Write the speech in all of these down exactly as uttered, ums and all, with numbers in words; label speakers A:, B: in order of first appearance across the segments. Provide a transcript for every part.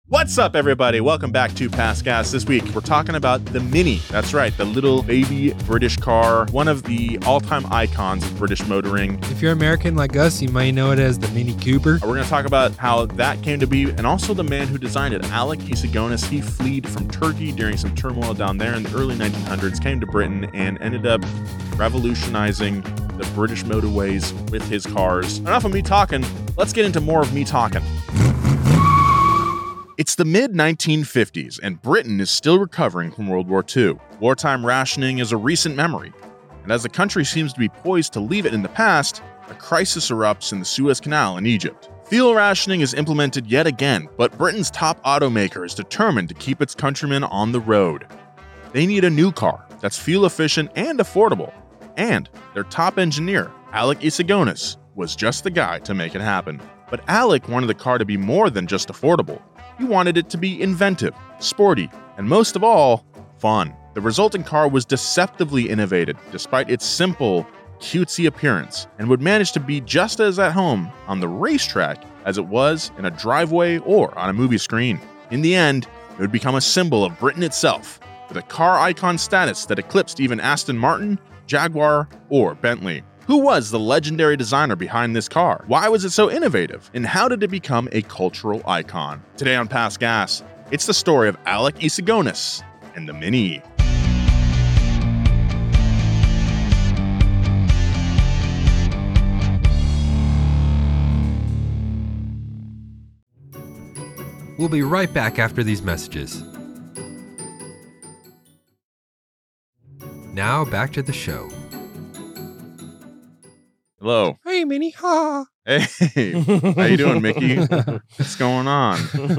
A: What's up, everybody? Welcome back to Past Gas. This week, we're talking about the Mini. That's right, the little baby British car, one of the all-time icons of British motoring.
B: If you're American like us, you might know it as the Mini Cooper.
A: We're going to talk about how that came to be, and also the man who designed it, Alec Issigonis. He fled from Turkey during some turmoil down there in the early nineteen hundreds, came to Britain, and ended up revolutionizing the British motorways with his cars. Enough of me talking. Let's get into more of me talking. It's the mid nineteen fifties, and Britain is still recovering from World War Two. Wartime rationing is a recent memory, and as the country seems to be poised to leave it in the past, a crisis erupts in the Suez Canal in Egypt. Fuel rationing is implemented yet again, but Britain's top automaker is determined to keep its countrymen on the road. They need a new car that's fuel efficient and affordable, and their top engineer, Alec Issigonis, was just the guy to make it happen. But Alec wanted the car to be more than just affordable. He wanted it to be inventive, sporty, and most of all, fun. The resulting car was deceptively innovative despite its simple, cutesy appearance, and would manage to be just as at home on the racetrack as it was in a driveway or on a movie screen. In the end, it would become a symbol of Britain itself, with a car icon status that eclipsed even Aston Martin, Jaguar, or Bentley. Who was the legendary designer behind this car? Why was it so innovative? And how did it become a cultural icon? Today on Past Gas, it's the story of Alec Issigonis and the Mini.
C: We'll be right back after these messages. Now back to the show.
A: Hello.
B: Hey, Mini. Ha.
A: Hey, how you doing, Mickey? What's going on?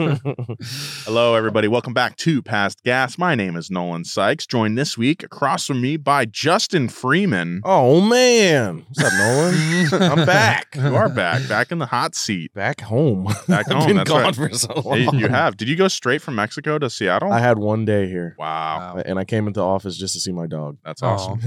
A: Hello, everybody. Welcome back to Past Gas. My name is Nolan Sykes, joined this week across from me by Justin Freeman.
D: Oh, man. What's up, Nolan? I'm back.
A: You are back, back in the hot seat.
D: Back home.
A: Back home,
D: I've been
A: that's
D: gone
A: right.
D: for so long.
A: Hey, you have. Did you go straight from Mexico to Seattle?
D: I had one day here.
A: Wow.
D: And I came into the office just to see my dog.
A: That's awesome.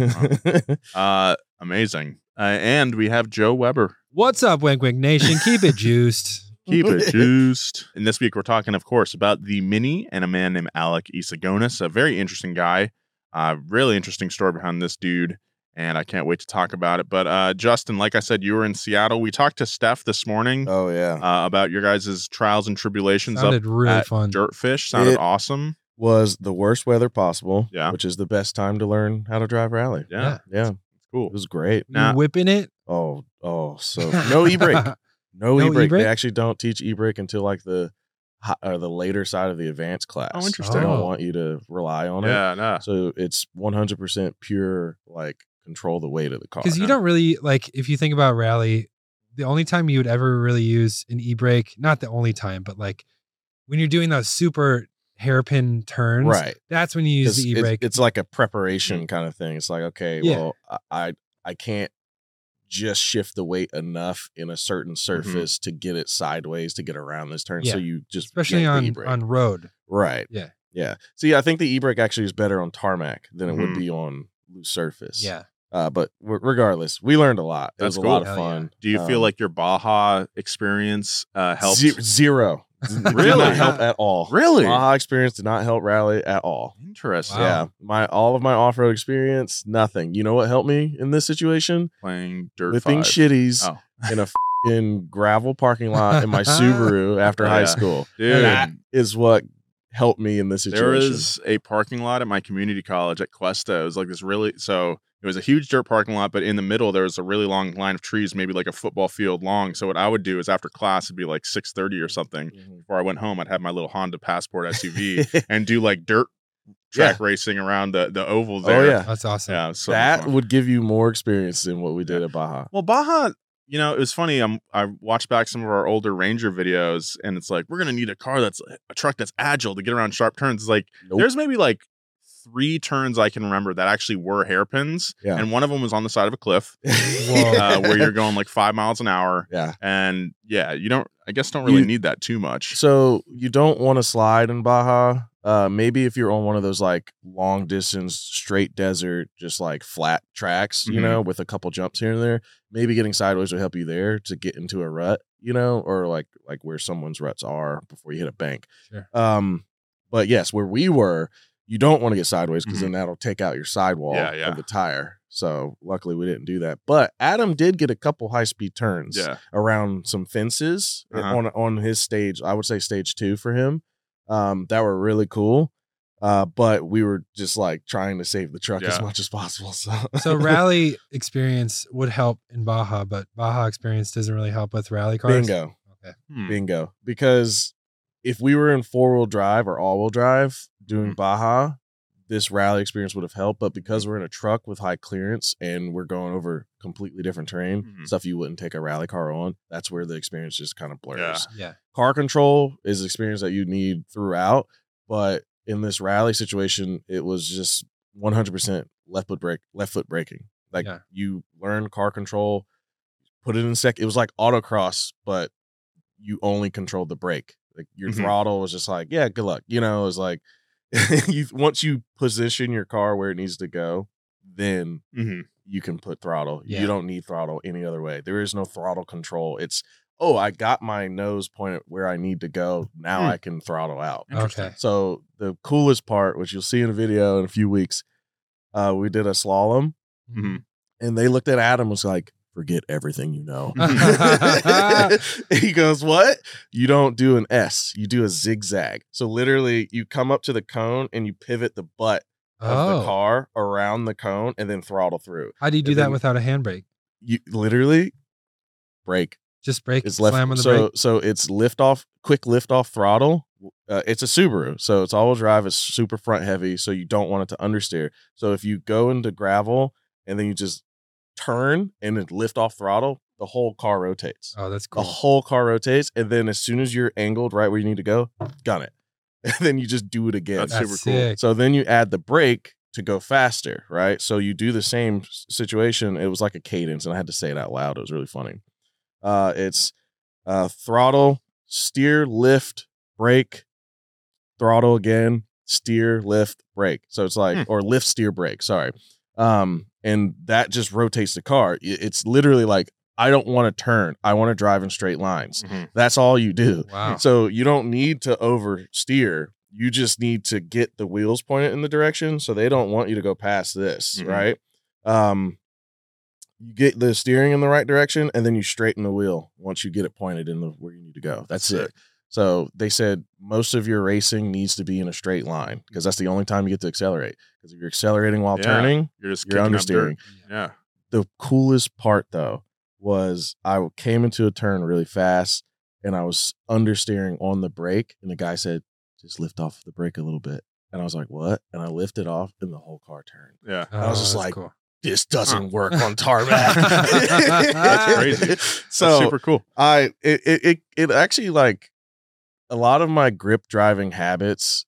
A: Wow. Uh, amazing. Uh, and we have Joe Weber.
B: What's up, Wink Wink Nation? Keep it juiced.
A: Keep it juiced. And this week we're talking, of course, about the Mini and a man named Alec Issigonis, a very interesting guy. Uh, really interesting story behind this dude, and I can't wait to talk about it. But uh, Justin, like I said, you were in Seattle. We talked to Steph this morning
D: Oh, yeah.
A: uh, about your guys' trials and tribulations
B: Sounded
A: up
B: really
A: at
B: fun.
A: Dirtfish. Sounded
D: It-
A: awesome.
D: Was the worst weather possible,
A: Yeah.
D: which is the best time to learn how to drive rally.
A: Yeah,
D: Yeah.
A: it's cool.
D: It was great.
B: You
A: Nah.
B: whipping it?
D: Oh, oh, so no e-brake. No,
B: No
D: e-brake.
B: e-brake?
D: They actually don't teach e-brake until like the hi- or the later side of the advanced class.
A: Oh, interesting.
D: They don't
B: Oh.
D: want you to rely on it.
A: Yeah, no.
D: So it's one hundred percent pure, like, control the weight of the car.
B: Because you don't really, like, if you think about rally, the only time you would ever really use an e-brake, not the only time, but like when you're doing those super hairpin turns,
D: Right.
B: that's when you use the
D: It's-
B: e-brake.
D: It's, it's like a preparation kind of thing. It's like, okay,
B: Yeah.
D: well, I, I I can't just shift the weight enough in a certain surface to get it sideways to get around this turn. So
B: Yeah.
D: you just
B: Especially
D: yank the
B: on,
D: e-brake.
B: on road.
D: Right.
B: Yeah.
D: Yeah. See, I think the e-brake actually is better on tarmac than it
A: Mhm.
D: would be on loose surface.
B: Yeah.
D: Uh, but w- regardless, we learned a lot. It
A: That's
D: was a
A: cool.
D: lot of
B: Hell yeah.
D: fun.
A: Do you feel
D: Um,
A: like your Baja experience uh, helped?
D: ze- zero? Did
A: Really?
D: not help at all.
A: Really?
D: Baja experience did not help rally at all.
A: Interesting.
B: Wow.
D: Yeah, my all of my off road experience, nothing. You know what helped me in this situation?
A: Playing Dirt
D: Whipping
A: five.
D: shitties
A: Oh.
D: in a f***ing gravel parking lot in my Subaru after
A: Oh,
D: high
A: yeah.
D: school.
A: Dude.
D: That is what helped me in this situation.
A: There is a parking lot at my community college at Cuesta. It was like this really, so it was a huge dirt parking lot, but in the middle there was a really long line of trees, maybe like a football field long. So what I would do is after class, it'd be like six thirty or something.
D: Mhm.
A: Before I went home, I'd have my little Honda Passport S U V and do like dirt track racing around the, the oval there.
D: Oh yeah,
B: That's awesome.
A: Yeah. So
D: that
A: fun.
D: would give you more experience than what we did at Baja.
A: Well, Baja, you know, it was funny. Um, I watched back some of our older Ranger videos, and it's like, we're going to need a car that's a truck that's agile to get around sharp turns. It's like,
D: Nope.
A: there's maybe like three turns I can remember that actually were hairpins.
D: Yeah.
A: And one of them was on the side of a cliff
B: Whoa.
A: uh, where you're going like five miles an hour.
D: Yeah.
A: And yeah, you don't, I guess, don't really
D: You-
A: need that too much.
D: So you don't want to slide in Baja. Uh, maybe if you're on one of those like long distance, straight desert, just like flat tracks, you
A: Mhm.
D: know, with a couple jumps here and there, maybe getting sideways will help you there to get into a rut, you know, or like like where someone's ruts are before you hit a bank.
B: Sure.
D: Um, but yes, where we were, you don't want to get sideways because
A: Mhm.
D: then that'll take out your sidewall
A: Yeah, yeah.
D: of the tire. So luckily we didn't do that. But Adam did get a couple high speed turns
A: Yeah.
D: around some fences
A: Uh-huh.
D: on on his stage. I would say stage two for him. Um, that were really cool. Uh, but we were just like trying to save the truck as
A: Yeah.
D: much as possible. So,
B: So rally experience would help in Baja, but Baja experience doesn't really help with rally cars.
D: bingo,
B: Okay.
A: Hmm.
D: bingo. Because if we were in four wheel drive or all wheel drive doing
A: Mhm.
D: Baja, this rally experience would have helped. But because we're in a truck with high clearance and we're going over completely different terrain,
A: Mhm.
D: stuff you wouldn't take a rally car on, that's where the experience just kind of blurs.
A: Yeah.
B: Yeah.
D: Car control is an experience that you need throughout, but in this rally situation, it was just one hundred percent left foot brake, left foot braking. Like
B: Yeah.
D: you learn car control, put it in sec. It was like autocross, but you only controlled the brake. Like your
A: Mhm.
D: throttle was just like, yeah, good luck. You know, it was like you once you position your car where it needs to go, then
A: Mhm.
D: you can put throttle.
B: Yeah.
D: You don't need throttle any other way. There is no throttle control. It's, oh, I got my nose pointed where I need to go. Now
A: Hmm.
D: I can throttle out.
A: Interesting.
B: Okay.
D: So the coolest part, which you'll see in a video in a few weeks, uh, we did a slalom
A: Mhm.
D: and they looked at Adam and was like, forget everything you know.
B: Mm-hmm.
D: He goes, what? You don't do an S, you do a zigzag. So literally you come up to the cone and you pivot the butt of
B: Oh,
D: the car around the cone and then throttle through.
B: how do you do
D: and
B: that
D: then-
B: without a handbrake?
D: You literally brake.
B: Just brake,
D: It's left.
B: slam on the
D: so
B: brake.
D: so it's lift off, quick lift off throttle. Uh, it's a Subaru, so it's all-wheel drive. It's super front heavy, so you don't want it to understeer. So if you go into gravel and then you just turn and then lift off throttle, the whole car rotates.
B: Oh, that's
D: The
B: cool.
D: whole car rotates, and then as soon as you're angled right where you need to go, gun it, and then you just do it again.
A: That's
B: That's
A: super cool.
B: sick.
D: So then you add the brake to go faster, right? So you do the same s- situation. It was like a cadence, and I had to say it out loud. It was really funny. Uh, it's uh, throttle, steer, lift, brake, throttle again, steer, lift, brake. So it's like,
A: Hmm.
D: or lift, steer, brake. Sorry. Um, and that just rotates the car. I- It's literally like, I don't want to turn. I want to drive in straight lines.
A: Mhm.
D: That's all you do.
B: Wow.
D: So you don't need to oversteer. You just need to get the wheels pointed in the direction. So they don't want you to go past this,
A: Mhm.
D: right? Um, you get the steering in the right direction, and then you straighten the wheel once you get it pointed in the where you need to go. That's
A: Sick.
D: it. So they said most of your racing needs to be in a straight line because that's the only time you get to accelerate. Because if you're accelerating while
A: Yeah.
D: turning,
A: You're just
D: you're
A: kicking up dirt.
D: understeering.
A: Yeah.
D: The coolest part though was I came into a turn really fast and I was understeering on the brake, and the guy said, just lift off the brake a little bit. And I was like, what? And I lifted off and the whole car turned.
A: Yeah.
B: Oh,
D: I was just
B: that's
D: like,
B: cool.
D: This doesn't
A: Huh.
D: work on tarmac.
A: That's crazy.
D: So
A: That's super cool.
D: I it, it it it actually, like, a lot of my grip driving habits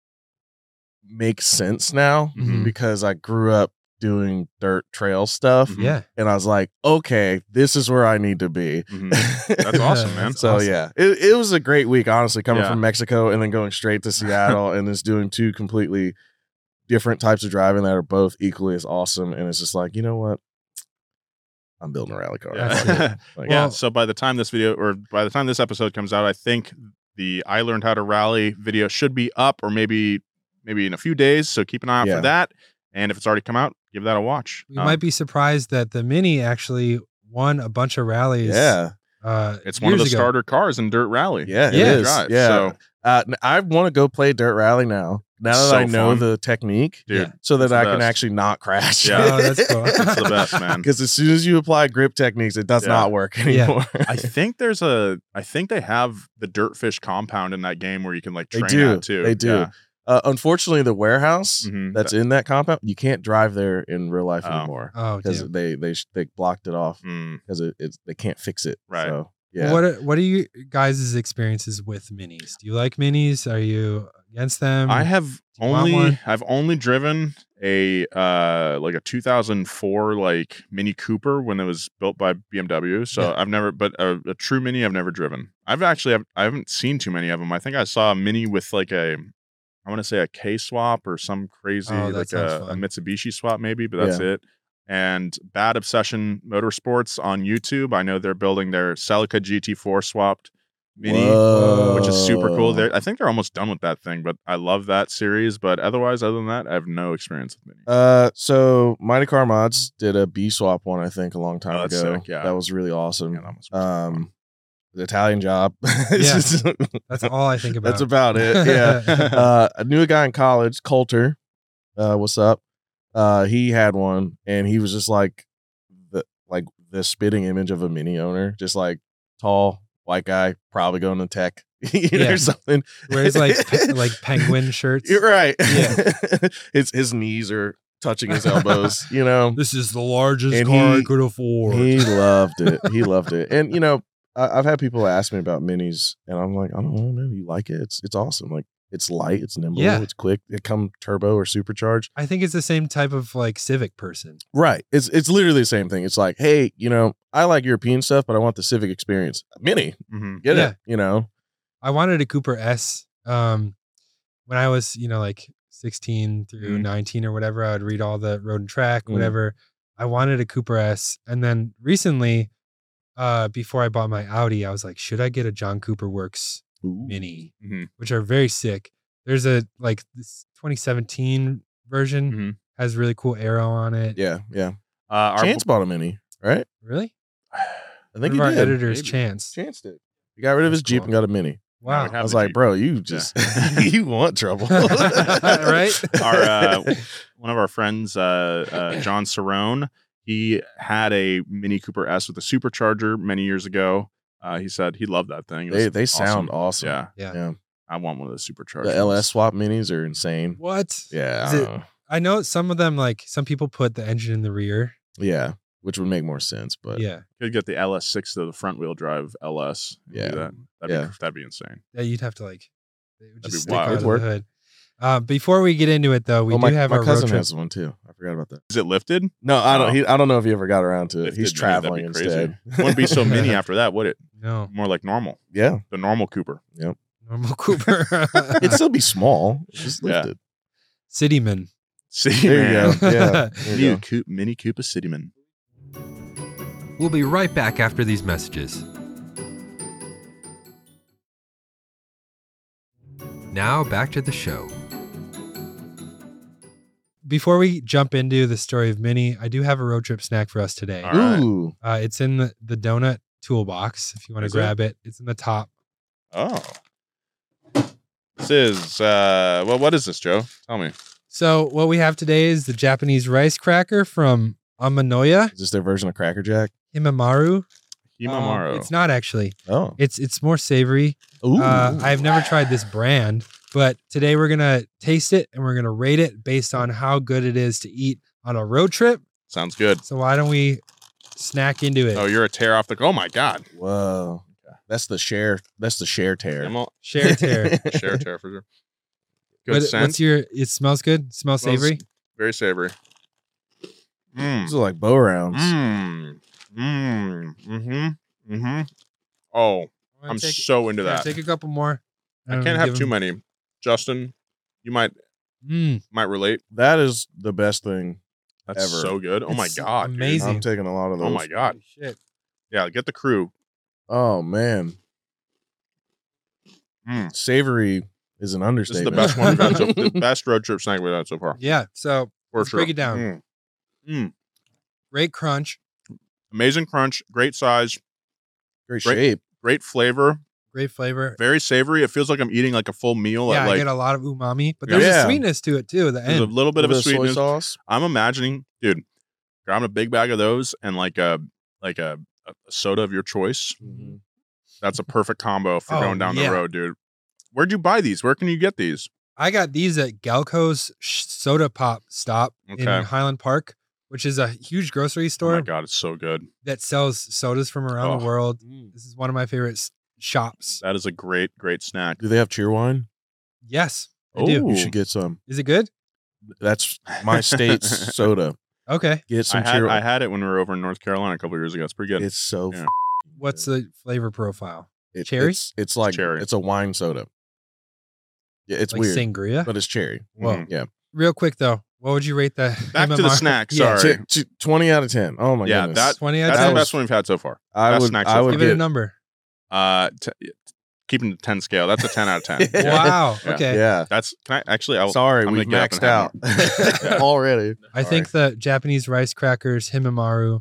D: make sense now
A: Mhm.
D: because I grew up doing dirt trail stuff.
A: Mhm.
B: Yeah.
D: And I was like, okay, this is where I need to be.
A: Mhm. That's awesome, man.
B: That's
D: So
B: awesome.
D: yeah, it, it was a great week, honestly, coming
A: Yeah.
D: from Mexico and then going straight to Seattle and just doing two completely different types of driving that are both equally as awesome. And it's just like, you know what? I'm building a rally car.
A: Yeah.
D: Like,
A: yeah.
B: Well-
A: So by the time this video or by the time this episode comes out, I think the I Learned How to Rally video should be up, or maybe maybe in a few days. So keep an eye out
D: Yeah.
A: for that. And if it's already come out, give that a watch.
B: You
A: Um,
B: might be surprised that the Mini actually won a bunch of rallies.
D: yeah.
B: Uh,
A: It's one of the
B: years ago.
A: starter cars in Dirt Rally.
D: Yeah, it
B: Yeah.
D: is.
A: Drive,
D: Yeah.
A: So,
D: Uh, n- I want to go play Dirt Rally now. Now that
A: So
D: I know
A: fun.
D: the technique,
A: dude,
B: Yeah.
D: so that
A: it's the
D: I can
A: best.
D: actually not crash.
A: Yeah.
B: Oh, that's cool.
A: it's the best, man.
D: Because as soon as you apply grip techniques, it does
A: Yeah.
D: not work
B: Yeah.
D: anymore.
A: I think there's a, I think they have the Dirtfish compound in that game where you can like
D: They
A: train
D: do.
A: at too.
D: They do.
A: Yeah.
D: Uh, unfortunately, the warehouse
A: Mhm.
D: that's in that compound, you can't drive there in real life
A: Oh.
D: anymore
B: Oh,
D: because
B: damn.
D: they they sh- they blocked it off
A: Mm.
D: because it, it's they can't fix it.
A: Right.
D: So, yeah.
B: What are, what are you guys' experiences with minis? Do you like minis? Are you against them?
A: I have
B: Do you want
A: only
B: one?
A: I've only driven a uh like a two thousand four like Mini Cooper when it was built by B M W. So
B: Yeah.
A: I've never, but a, a true Mini I've never driven. I've actually I've, I haven't seen too many of them. I think I saw a Mini with like a I want to say a K swap or some crazy
B: Oh, that
A: like
B: sounds
A: a, a
B: fun.
A: Mitsubishi swap maybe, but that's
D: Yeah.
A: it. and Bad Obsession Motorsports on YouTube. I know they're building their Celica G T four swapped Mini,
D: Whoa.
A: which is super cool. They're, I think they're almost done with that thing, but I love that series. But otherwise, other than that, I have no experience with Mini.
D: Uh, so Mighty Car Mods did a B swap one, I think, a long time
A: Oh, that's
D: ago.
A: sick, yeah.
D: That was really awesome.
A: Yeah, that must be fun.
D: um, the Italian Job.
B: Yeah. That's all I think about.
D: That's about it. Yeah. uh, I knew a guy in college, Coulter. Uh, what's up? Uh, he had one, and he was just like the like the spitting image of a Mini owner, just like tall white guy, probably going to tech, you know,
B: Yeah.
D: or something.
B: Wears like pe- like penguin shirts.
D: You're right.
B: Yeah.
D: his his knees are touching his elbows. You know,
B: This is the largest
D: And
B: car
D: he-
B: I could afford.
D: he loved it. He loved it. And you know, I, I've had people ask me about minis, and I'm like, I don't know, man. You like it? It's it's awesome. Like it's light, it's nimble,
B: Yeah.
D: it's quick. It come turbo or supercharged.
B: I think it's the same type of like Civic person.
D: Right. It's it's literally the same thing. It's like, hey, you know, I like European stuff, but I want the Civic experience. Mini,
A: Mm-hmm.
D: get
B: Yeah.
D: it. You know,
B: I wanted a Cooper S. Um, when I was, you know, like sixteen through
A: Mhm.
B: nineteen or whatever, I would read all the Road and Track,
D: Mm.
B: whatever. I wanted a Cooper S. And then recently, uh, before I bought my Audi, I was like, should I get a John Cooper Works Mini,
A: Mhm.
B: which are very sick. There's a like this twenty seventeen version
A: Mhm.
B: has really cool arrow on it.
D: Yeah, yeah.
A: Uh, our
D: Chance bought a Mini, right?
B: Really?
D: I
B: One
D: think
B: of
D: he
B: our
D: did.
B: editors,
A: maybe.
B: Chance.
D: Chance did. He got rid of
B: That's
D: his Jeep
B: cool.
D: and got a Mini.
B: Wow.
A: we have
D: I was
A: the
D: like,
A: Jeep.
D: bro, you just you want trouble,
B: Right?
A: our uh, one of our friends, uh, uh, John Cerrone, he had a Mini Cooper S with a supercharger many years ago. Uh, he said he loved that thing. It
D: They
A: was
D: they sound
A: awesome.
D: awesome.
A: Yeah,
B: Yeah.
D: yeah.
A: I want one of those superchargers.
D: The L S swap minis are insane.
B: What?
D: Yeah,
B: Is
D: I
B: it-
D: don't know.
B: I know some of them, like some people put the engine in the rear.
D: yeah, which would make more sense. But
B: Yeah.
A: Could get the L S six to the front wheel drive L S. and do
D: Yeah.
A: that. That'd,
D: Yeah.
A: be, that'd be insane.
B: Yeah, you'd have to like it would
A: That'd
B: just
A: be
B: stick
A: wild.
B: out of
D: Work.
B: the hood. Uh, before we get into it though, we
D: oh,
B: do
D: my,
B: have
D: my
B: our road
D: cousin
B: trip.
D: has one too. I forgot about that.
A: Is it lifted?
D: No, I don't.
A: Oh.
D: He, I don't know if he ever got around to it.
A: Lifted
D: He's
A: Mini,
D: traveling
A: that'd be crazy.
D: instead.
A: Wouldn't be so mini after that, would it?
B: No,
A: More like normal.
D: Yeah,
A: The normal Cooper.
B: normal Cooper.
D: it'd still be small. Just
A: Yeah.
D: lifted.
B: Cityman.
A: City
D: There you
A: man.
D: go. Yeah, there
A: Mini,
D: you go.
A: Coop, Mini Cooper Cityman.
C: We'll be right back after these messages. Now back to the show.
B: Before we jump into the story of Mini, I do have a road trip snack for us today.
A: All right.
D: Ooh,
B: Uh, it's in the, the donut toolbox. If you want to
A: Is it?
B: grab it? it's in the top.
A: Oh. This is, uh, well, what is this, Joe? Tell me.
B: So what we have today is the Japanese rice cracker from Amanoya
D: is this their version of Cracker Jack?
B: Himamaru.
A: Himamaru.
B: Um, it's not actually.
D: Oh,
B: It's it's more savory.
D: ooh.
B: Uh, I've never tried this brand, but today we're gonna taste it and we're gonna rate it based on how good it is to eat on a road trip.
A: Sounds good.
B: So why don't we snack into it?
A: Oh, you're a tear off the, oh my God.
D: Whoa, that's the share. That's the share tear.
A: I'm all-
B: Share tear.
A: Share tear for sure. Good
B: What-
A: scent.
B: what's your? It smells good. Smells
A: Smells-
B: savory.
A: Very savory. Mmm.
D: These are like bow rounds.
A: Mmm. Mmm. Mm-hmm. Mm-hmm. Oh,
B: I'm gonna
A: I'm
B: take-
A: so into
B: yeah,
A: that.
B: Take a couple more.
A: I can't have too many. Justin, you might
B: Mm,
A: might relate.
D: That is the best thing.
A: That's
D: Ever.
A: so good. Oh my
B: It's
A: God. dude.
B: amazing.
D: I'm taking a lot of those.
A: Oh my God.
B: shit.
A: Yeah, get the crew.
D: Oh man,
A: Mm.
D: savory is an
A: This is
D: understatement.
A: the best one we've had so the best road trip snack we've had so far.
B: Yeah. So
A: For
B: let's
A: sure.
B: break it down.
A: Mm. Mm.
B: great crunch,
A: Amazing crunch, great size,
D: Great
A: Great.
D: shape.
A: great flavor,
B: great flavor.
A: very savory. It feels like I'm eating like a full meal.
B: Yeah,
A: at
B: I
A: like
B: get a lot of umami, but
A: Yeah.
B: there's
D: Yeah.
B: a sweetness to it too. at The
A: there's a
B: end.
A: little bit of a
D: soy
A: sweetness.
D: sauce.
A: I'm imagining, dude, grabbing a big bag of those and like a like a, a soda of your choice.
D: Mhm.
A: That's a perfect combo for
B: Oh,
A: going down
B: yeah.
A: the road, dude. Where'd you buy these? Where can you get these?
B: I got these at Galco's sh- Soda Pop stop in
A: Okay.
B: Highland Park, which is a huge grocery
A: Oh
B: store
A: my God, it's so good.
B: that sells sodas from around the
A: Oh.
B: world. This is one of my favorite s- shops.
A: That is a great, great snack.
D: Do they have cheer wine?
B: Yes, I
A: Oh.
B: do.
D: You
A: Ooh.
D: should get some.
B: Is it good?
D: That's my state's soda.
B: Okay.
D: Get
A: I
D: some
A: had,
D: cheer.
A: I had it when we were over in North Carolina a couple years ago. It's pretty good.
D: It's so.
A: Yeah.
D: f-
B: What's
D: good.
B: the flavor profile?
D: It-
B: cherry?
D: It's, it's like
A: Cherry.
D: it's a wine soda. Yeah, it's
B: Like
D: weird,
B: sangria?
D: but it's cherry.
B: Whoa.
A: Mhm.
D: Yeah.
B: Real quick though, What would you rate that?
A: Back to the snack.
B: Yeah,
A: Sorry.
D: Ch- ch- twenty out of ten. Oh my
A: Yeah,
D: goodness.
A: that-
B: twenty out
A: That's
B: of
A: the
B: ten.
A: best one we've had so far.
D: I
A: Best
D: would,
A: snack
D: I
A: so
D: would
B: Give it a
D: get,
B: number.
A: Uh, t- keeping the ten scale. That's a ten out of ten.
B: Wow.
A: Yeah.
B: Okay.
D: Yeah.
A: That's can I actually? I'll,
D: Sorry,
A: I'm
D: we've
A: gonna get
D: maxed
A: up
D: out
A: and have more.
D: already.
B: I think the Japanese rice crackers Himemaru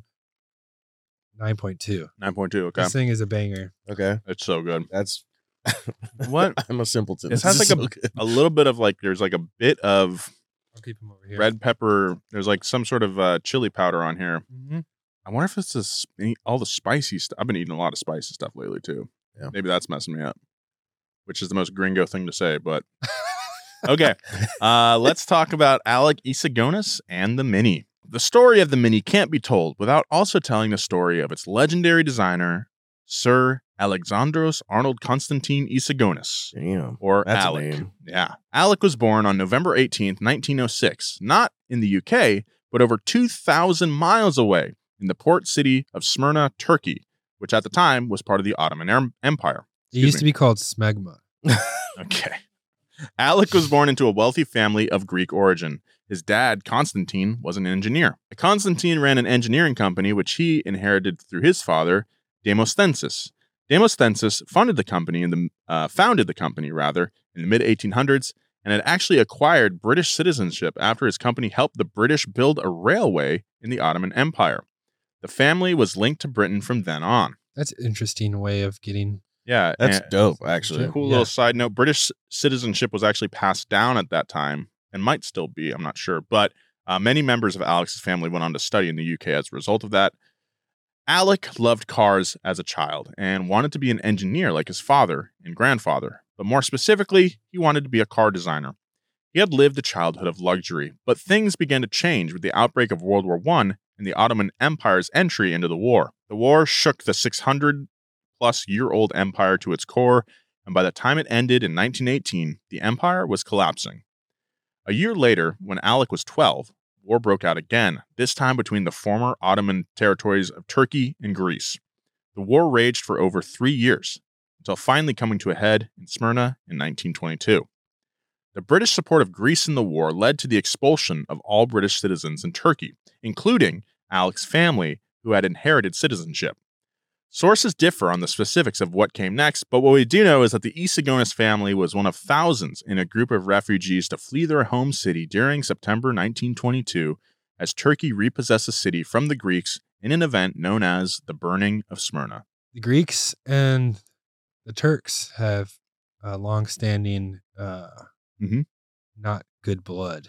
B: nine point two.
A: nine point two. Okay,
B: This thing is a banger.
D: Okay,
A: it's so good.
D: that's
A: What?
D: I'm a simpleton.
A: It has
D: This
A: like
D: is
A: a-
D: so good.
A: A little bit of like there's like a bit of
B: I'll keep them over here.
A: red pepper. There's like some sort of uh, chili powder on here.
B: hmm
A: I wonder if it's this all the spicy stuff. I've been eating a lot of spicy stuff lately too.
D: Yeah.
A: Maybe that's messing me up, which is the most gringo thing to say. But okay, uh, let's talk about Alec Isagonis and the Mini. The story of the Mini can't be told without also telling the story of its legendary designer, Sir Alexandros Arnold Constantine Isagonis.
D: Damn.
A: Or
D: That's a
A: Alec.
D: name.
A: Yeah. Alec was born on November eighteenth, nineteen oh six, not in the U K, but over two thousand miles away in the port city of Smyrna, Turkey, which at the time was part of the Ottoman Em- Empire.
B: It used to be called smegma.
A: Okay. Alec was born into a wealthy family of Greek origin. His dad, Constantine, was an engineer. Constantine ran an engineering company which he inherited through his father, Demosthenes. Demosthenes funded the company in the uh, founded the company rather in the mid eighteen hundreds and had actually acquired British citizenship after his company helped the British build a railway in the Ottoman Empire. The family was linked to Britain from then on.
B: That's an interesting way of getting.
A: Yeah,
D: That's
A: and-
D: dope, actually.
A: Cool
B: Yeah.
A: little side note. British citizenship was actually passed down at that time and might still be, I'm not sure. But uh, many members of Alex's family went on to study in the U K as a result of that. Alec loved cars as a child and wanted to be an engineer like his father and grandfather. But more specifically, he wanted to be a car designer. He had lived a childhood of luxury, but things began to change with the outbreak of World War One and the Ottoman Empire's entry into the war. The war shook the six hundred plus year old empire to its core, and by the time it ended in nineteen eighteen, the empire was collapsing. A year later, when Alec was twelve, war broke out again, this time between the former Ottoman territories of Turkey and Greece. The war raged for over three years, until finally coming to a head in Smyrna in nineteen twenty-two. The British support of Greece in the war led to the expulsion of all British citizens in Turkey, including Alec's family, who had inherited citizenship. Sources differ on the specifics of what came next, but what we do know is that the Isagonis family was one of thousands in a group of refugees to flee their home city during September nineteen twenty-two as Turkey repossessed the city from the Greeks in an event known as the Burning of Smyrna.
B: The Greeks and the Turks have uh, long-standing, uh,
A: Mhm.
B: not good blood.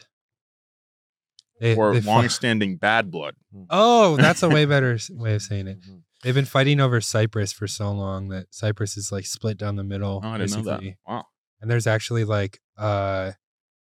B: They,
A: Or
B: they fought-
A: long-standing bad blood.
B: Oh, that's a way better s- way of saying it.
D: Mhm.
B: They've been fighting over Cyprus for so long that Cyprus is like split down the middle.
A: Oh, I didn't know that.
B: basically.
A: Wow.
B: And there's actually like uh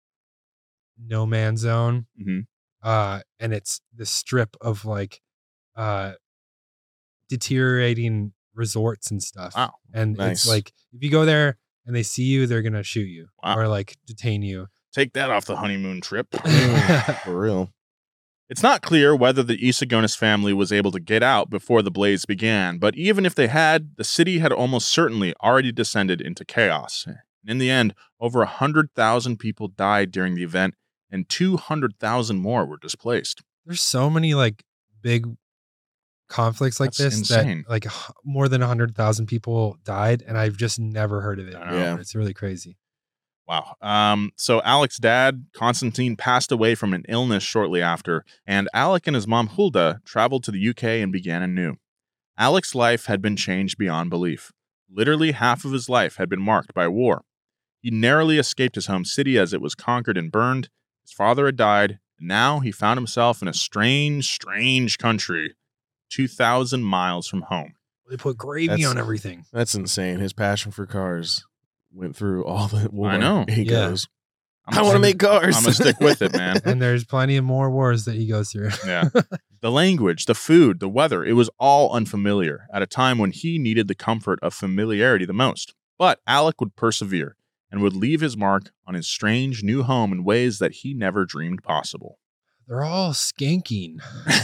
B: no man's zone.
A: Mhm.
B: Uh and it's this strip of like uh deteriorating resorts and stuff.
A: Wow.
B: And
D: Nice.
B: it's like if you go there and they see you, they're gonna shoot you
A: Wow.
B: or like detain you.
A: Take that off the honeymoon trip.
D: For real.
A: It's not clear whether the Isagonis family was able to get out before the blaze began, but even if they had, the city had almost certainly already descended into chaos. In the end, over one hundred thousand people died during the event, and two hundred thousand more were displaced.
B: There's so many like big conflicts like
A: That's
B: this
A: insane.
B: that like h- more than one hundred thousand people died and I've just never heard of it.
A: I know.
D: Yeah.
B: It's really crazy.
A: Wow. Um, so Alec's dad, Constantine, passed away from an illness shortly after, and Alec and his mom, Hulda, traveled to the U K and began anew. Alec's life had been changed beyond belief. Literally half of his life had been marked by war. He narrowly escaped his home city as it was conquered and burned. His father had died, and now he found himself in a strange, strange country, two thousand miles from home.
B: They put gravy
D: That's-
B: on everything.
D: That's insane. His passion for cars went through all the war.
A: I know.
D: He
B: Yeah.
D: goes,
A: I'm
D: I want to
A: gonna-
D: make cars.
A: I'm going to stick with it, man.
B: And there's plenty of more wars that he goes through.
A: Yeah. The language, the food, the weather, it was all unfamiliar at a time when he needed the comfort of familiarity the most. But Alec would persevere and would leave his mark on his strange new home in ways that he never dreamed possible.
B: They're all skanking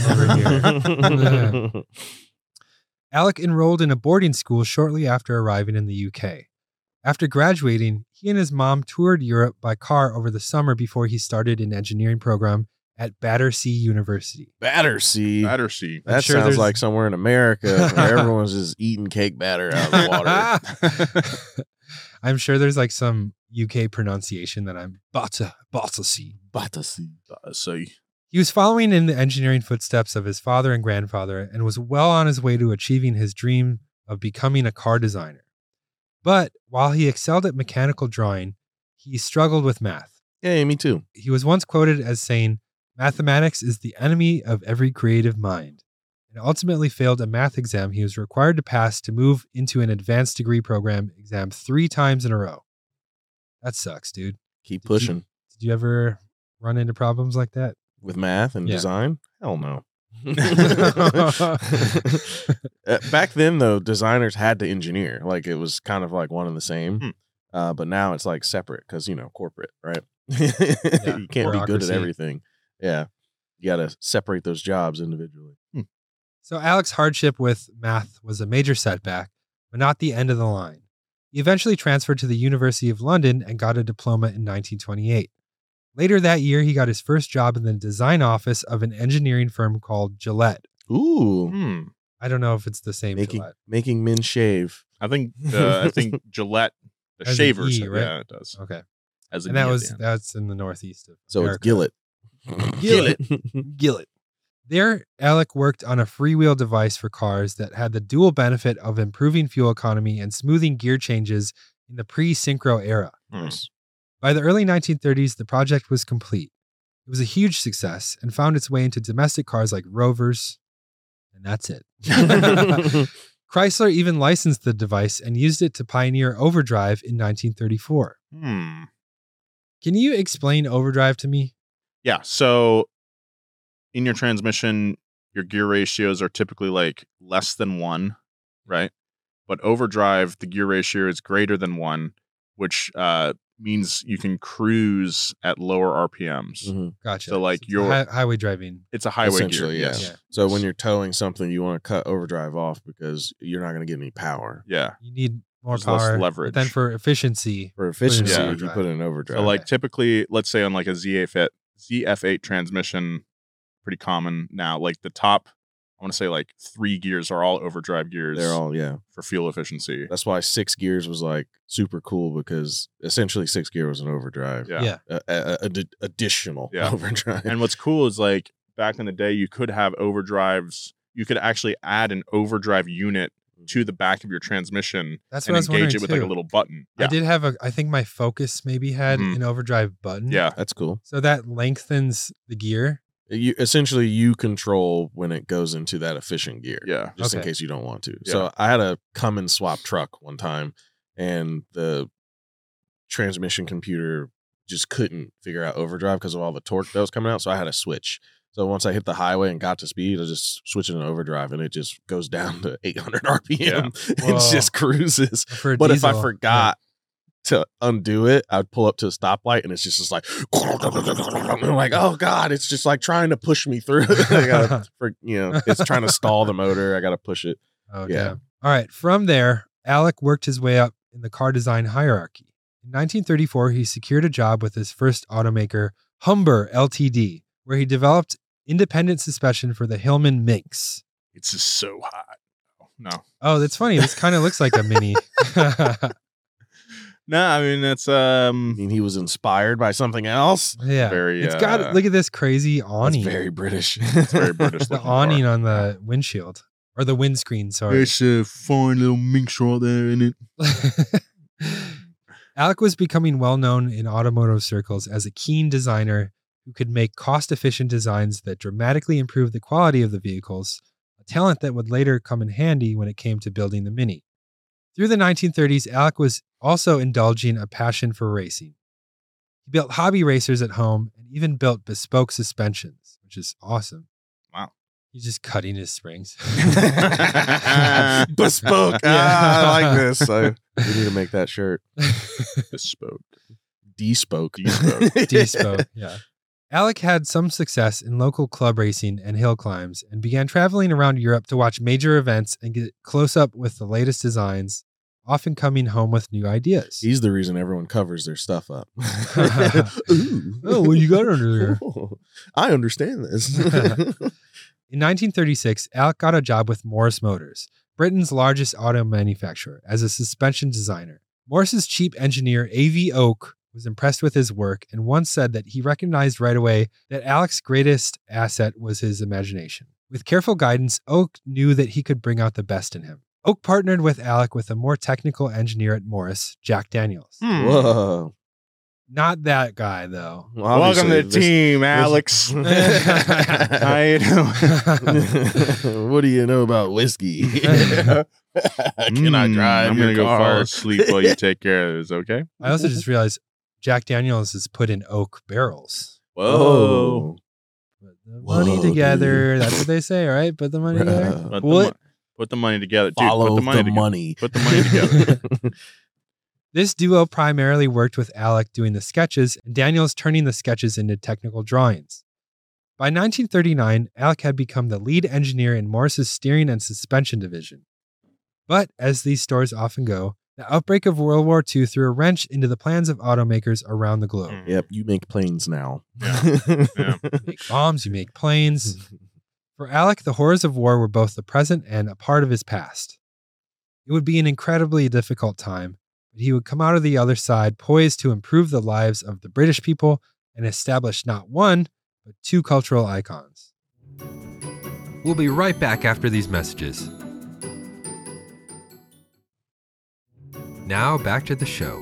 B: over here. Alec enrolled in a boarding school shortly after arriving in the U K. After graduating, he and his mom toured Europe by car over the summer before he started an engineering program at Battersea University.
D: Battersea.
A: Battersea.
D: That
B: sure
D: sounds
B: there's-
D: like somewhere in America where everyone's just eating cake batter out of the water.
B: I'm sure there's like some U K pronunciation that I'm Bata Battersea.
D: Battersea.
A: Uh, so you-
B: He was following in the engineering footsteps of his father and grandfather and was well on his way to achieving his dream of becoming a car designer. But while he excelled at mechanical drawing, he struggled with math.
D: Yeah, me too.
B: He was once quoted as saying, "Mathematics is the enemy of every creative mind," and ultimately failed a math exam he was required to pass to move into an advanced degree program exam three times in a row. That sucks, dude.
D: Keep
B: Did you-
D: pushing.
B: Did you ever run into problems like that?
D: With math and
B: Yeah.
D: design? Hell no. Uh, Back then, though, designers had to engineer. Like it was kind of like one and the same.
A: Hmm.
D: Uh, but now it's like separate because, you know, corporate, right? You can't be good at
B: bureaucracy.
D: everything. Yeah. You got to separate those jobs individually.
B: So Alex's hardship with math was a major setback, but not the end of the line. He eventually transferred to the University of London and got a diploma in nineteen twenty-eight. Later that year, he got his first job in the design office of an engineering firm called Gillette.
D: Ooh.
A: Hmm.
B: I don't know if it's the same
D: Making
B: Gillette.
D: making men shave.
A: I think uh, I think Gillette, the
B: Has an
A: shavers.
B: E, right?
A: Yeah, it does.
B: Okay.
A: As an
B: And that
A: E at
B: was
A: the end.
B: that's in the northeast of
D: So
B: America.
D: it's Gillette.
B: Gillette. Gillette. There, Alec worked on a freewheel device for cars that had the dual benefit of improving fuel economy and smoothing gear changes in the pre-synchro era.
A: Hmm.
B: By the early nineteen thirties, the project was complete. It was a huge success and found its way into domestic cars like Rovers, and that's it. Chrysler even licensed the device and used it to pioneer overdrive in nineteen thirty-four.
A: Hmm.
B: Can you explain overdrive to me?
A: Yeah. So in your transmission, your gear ratios are typically like less than one, right? But overdrive, the gear ratio is greater than one, which uh, means you can cruise at lower R P Ms.
D: Mhm.
B: Gotcha.
A: So, like,
B: it's
A: your-
B: hi- highway driving.
A: It's a highway gear.
D: Essentially,
A: Yes.
B: yeah.
D: So when you're towing something, you want to cut overdrive off because you're not going to get any power.
A: Yeah.
B: You need more
A: There's less
B: power.
A: leverage.
B: But then for efficiency,
D: For efficiency,
A: Yeah.
D: you put it in overdrive.
A: So like typically, let's say on like a Z F eight, Z F eight transmission, pretty common now. Like the top, I want to say like three gears are all overdrive gears.
D: They're all, yeah.
A: for fuel efficiency.
D: That's why six gears was like super cool because essentially six gear was an overdrive.
A: Yeah.
B: yeah.
D: A, a, a- ad- additional
A: Yeah.
D: overdrive.
A: And what's cool is like back in the day, you could have overdrives. You could actually add an overdrive unit to the back of your transmission
B: That's
A: and
B: what I was
A: engage
B: wondering
A: it with
B: too.
A: like a little button.
B: I
A: Yeah.
B: did have a, I think my Focus maybe had
A: Mhm.
B: an overdrive button.
A: Yeah.
D: That's cool.
B: So that lengthens the gear.
D: You essentially you control when it goes into that efficient gear.
A: Yeah.
D: Just in
B: Okay.
D: case you don't want to.
A: Yeah.
D: So I had a Cummins swap truck one time, and the transmission computer just couldn't figure out overdrive because of all the torque that was coming out. So I had to switch. So once I hit the highway and got to speed, I just switched it to overdrive, and it just goes down to eight hundred R P M and
B: Whoa.
D: just cruises.
B: For a
D: But if I
B: diesel,
D: forgot to undo it, I'd pull up to a stoplight, and it's just, just like, I'm like, oh god, it's just like trying to push me through. I gotta, for, you know, it's trying to stall the motor. I got to push it.
B: yeah.
D: yeah.
B: Okay. All right. From there, Alec worked his way up in the car design hierarchy. In nineteen thirty-four, he secured a job with his first automaker, Humber Limited, where he developed independent suspension for the Hillman Minx.
A: It's just so hot. No.
B: Oh, that's funny. This kind of looks like a mini.
A: No, I mean it's
D: I
A: um
D: mean, he was inspired by something else.
B: yeah.
A: very
B: It's got,
A: uh,
B: look at this crazy
D: That's
B: awning.
D: very British.
A: it's very British
B: the
A: looking car.
B: awning on the windshield or the windscreen. Sorry.
A: It's a fine little minx right there in it.
B: Alec was becoming well known in automotive circles as a keen designer who could make cost efficient designs that dramatically improved the quality of the vehicles, a talent that would later come in handy when it came to building the Mini. Through the nineteen thirties, Alec was also indulging a passion for racing. He built hobby racers at home and even built bespoke suspensions, which is awesome.
A: Wow.
B: He's just cutting his springs.
D: Bespoke. Ah, I like this. So we need to make that shirt.
A: Bespoke.
D: Despoke.
A: Despoke.
B: Despoke, yeah. Alec had some success in local club racing and hill climbs and began traveling around Europe to watch major events and get close up with the latest designs, often coming home with new ideas.
D: He's the reason everyone covers their stuff up.
B: Oh, what you got under there?
D: I understand this.
B: In nineteen thirty-six, Alec got a job with Morris Motors, Britain's largest auto manufacturer, as a suspension designer. Morris's chief engineer, A V Oak, was impressed with his work and once said that he recognized right away that Alec's greatest asset was his imagination. With careful guidance, Oak knew that he could bring out the best in him. Oak partnered with Alec with a more technical engineer at Morris, Jack Daniels.
A: Hmm.
D: Whoa.
B: Not that guy, though.
D: Well,
A: Welcome to the
D: obviously,
A: team,
D: this-
A: Alex. How you doing?
D: What do you know about whiskey? Can I
A: Mm,
D: drive
A: I'm
D: your
A: gonna go fall
D: car?
A: asleep while you take care of this, okay?
B: I also just realized Jack Daniels has put in oak barrels.
A: Whoa.
B: Put the
D: Whoa,
B: money together.
D: dude.
B: That's what they say, right? Put the money together.
D: Bruh.
A: Put the,
B: What?
A: mo- put the money together. Dude,
D: Follow
A: put the money
D: the
A: together.
D: money.
A: Put the money together.
B: This duo primarily worked with Alec doing the sketches and Daniels turning the sketches into technical drawings. By nineteen thirty-nine, Alec had become the lead engineer in Morris's steering and suspension division. But, as these stories often go, the outbreak of World War Two threw a wrench into the plans of automakers around the globe.
A: Mm.
D: Yep, you make planes now.
A: Yeah. Yeah.
B: You make bombs, you make planes. For Alec, the horrors of war were both the present and a part of his past. It would be an incredibly difficult time, but he would come out of the other side poised to improve the lives of the British people and establish not one, but two cultural icons.
C: We'll be right back after these messages. Now back to the show.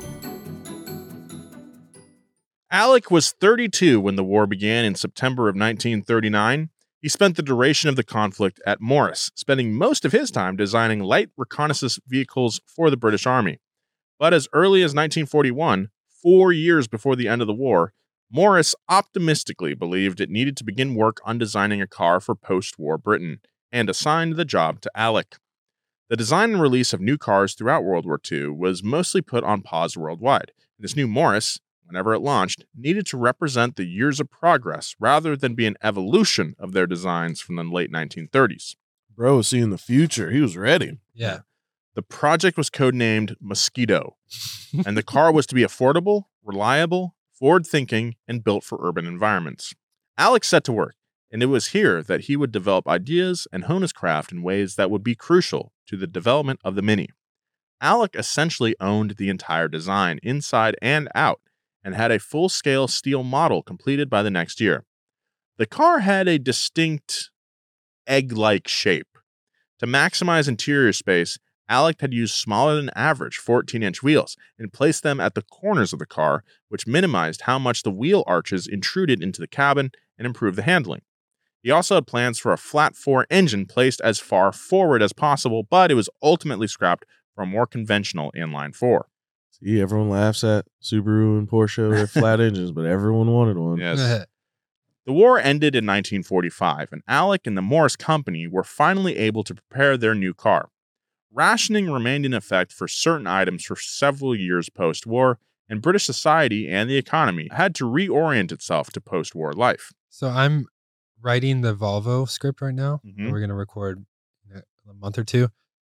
A: Alec was thirty-two when the war began in September of nineteen thirty-nine. He spent the duration of the conflict at Morris, spending most of his time designing light reconnaissance vehicles for the British Army. But as early as nineteen forty-one, four years before the end of the war, Morris optimistically believed it needed to begin work on designing a car for post-war Britain, and assigned the job to Alec. The design and release of new cars throughout World War Two was mostly put on pause worldwide. This new Morris, whenever it launched, needed to represent the years of progress rather than be an evolution of their designs from the late nineteen thirties.
D: Bro was seeing the future. He was ready.
B: Yeah.
A: The project was codenamed Mosquito, and the car was to be affordable, reliable, forward-thinking, and built for urban environments. Alex set to work, and it was here that he would develop ideas and hone his craft in ways that would be crucial to the development of the Mini. Alec essentially owned the entire design, inside and out, and had a full-scale steel model completed by the next year. The car had a distinct egg-like shape. To maximize interior space, Alec had used smaller than average fourteen-inch wheels and placed them at the corners of the car, which minimized how much the wheel arches intruded into the cabin and improved the handling. He also had plans for a flat-four engine placed as far forward as possible, but it was ultimately scrapped for a more conventional inline four.
D: See, everyone laughs at Subaru and Porsche, their flat engines, but everyone wanted one.
A: Yes. The war ended in nineteen forty-five, and Alec and the Morris Company were finally able to prepare their new car. Rationing remained in effect for certain items for several years post-war, and British society and the economy had to reorient itself to post-war life.
B: So I'm writing the Volvo script right now.
A: Mhm.
B: that We're going to record in a month or two.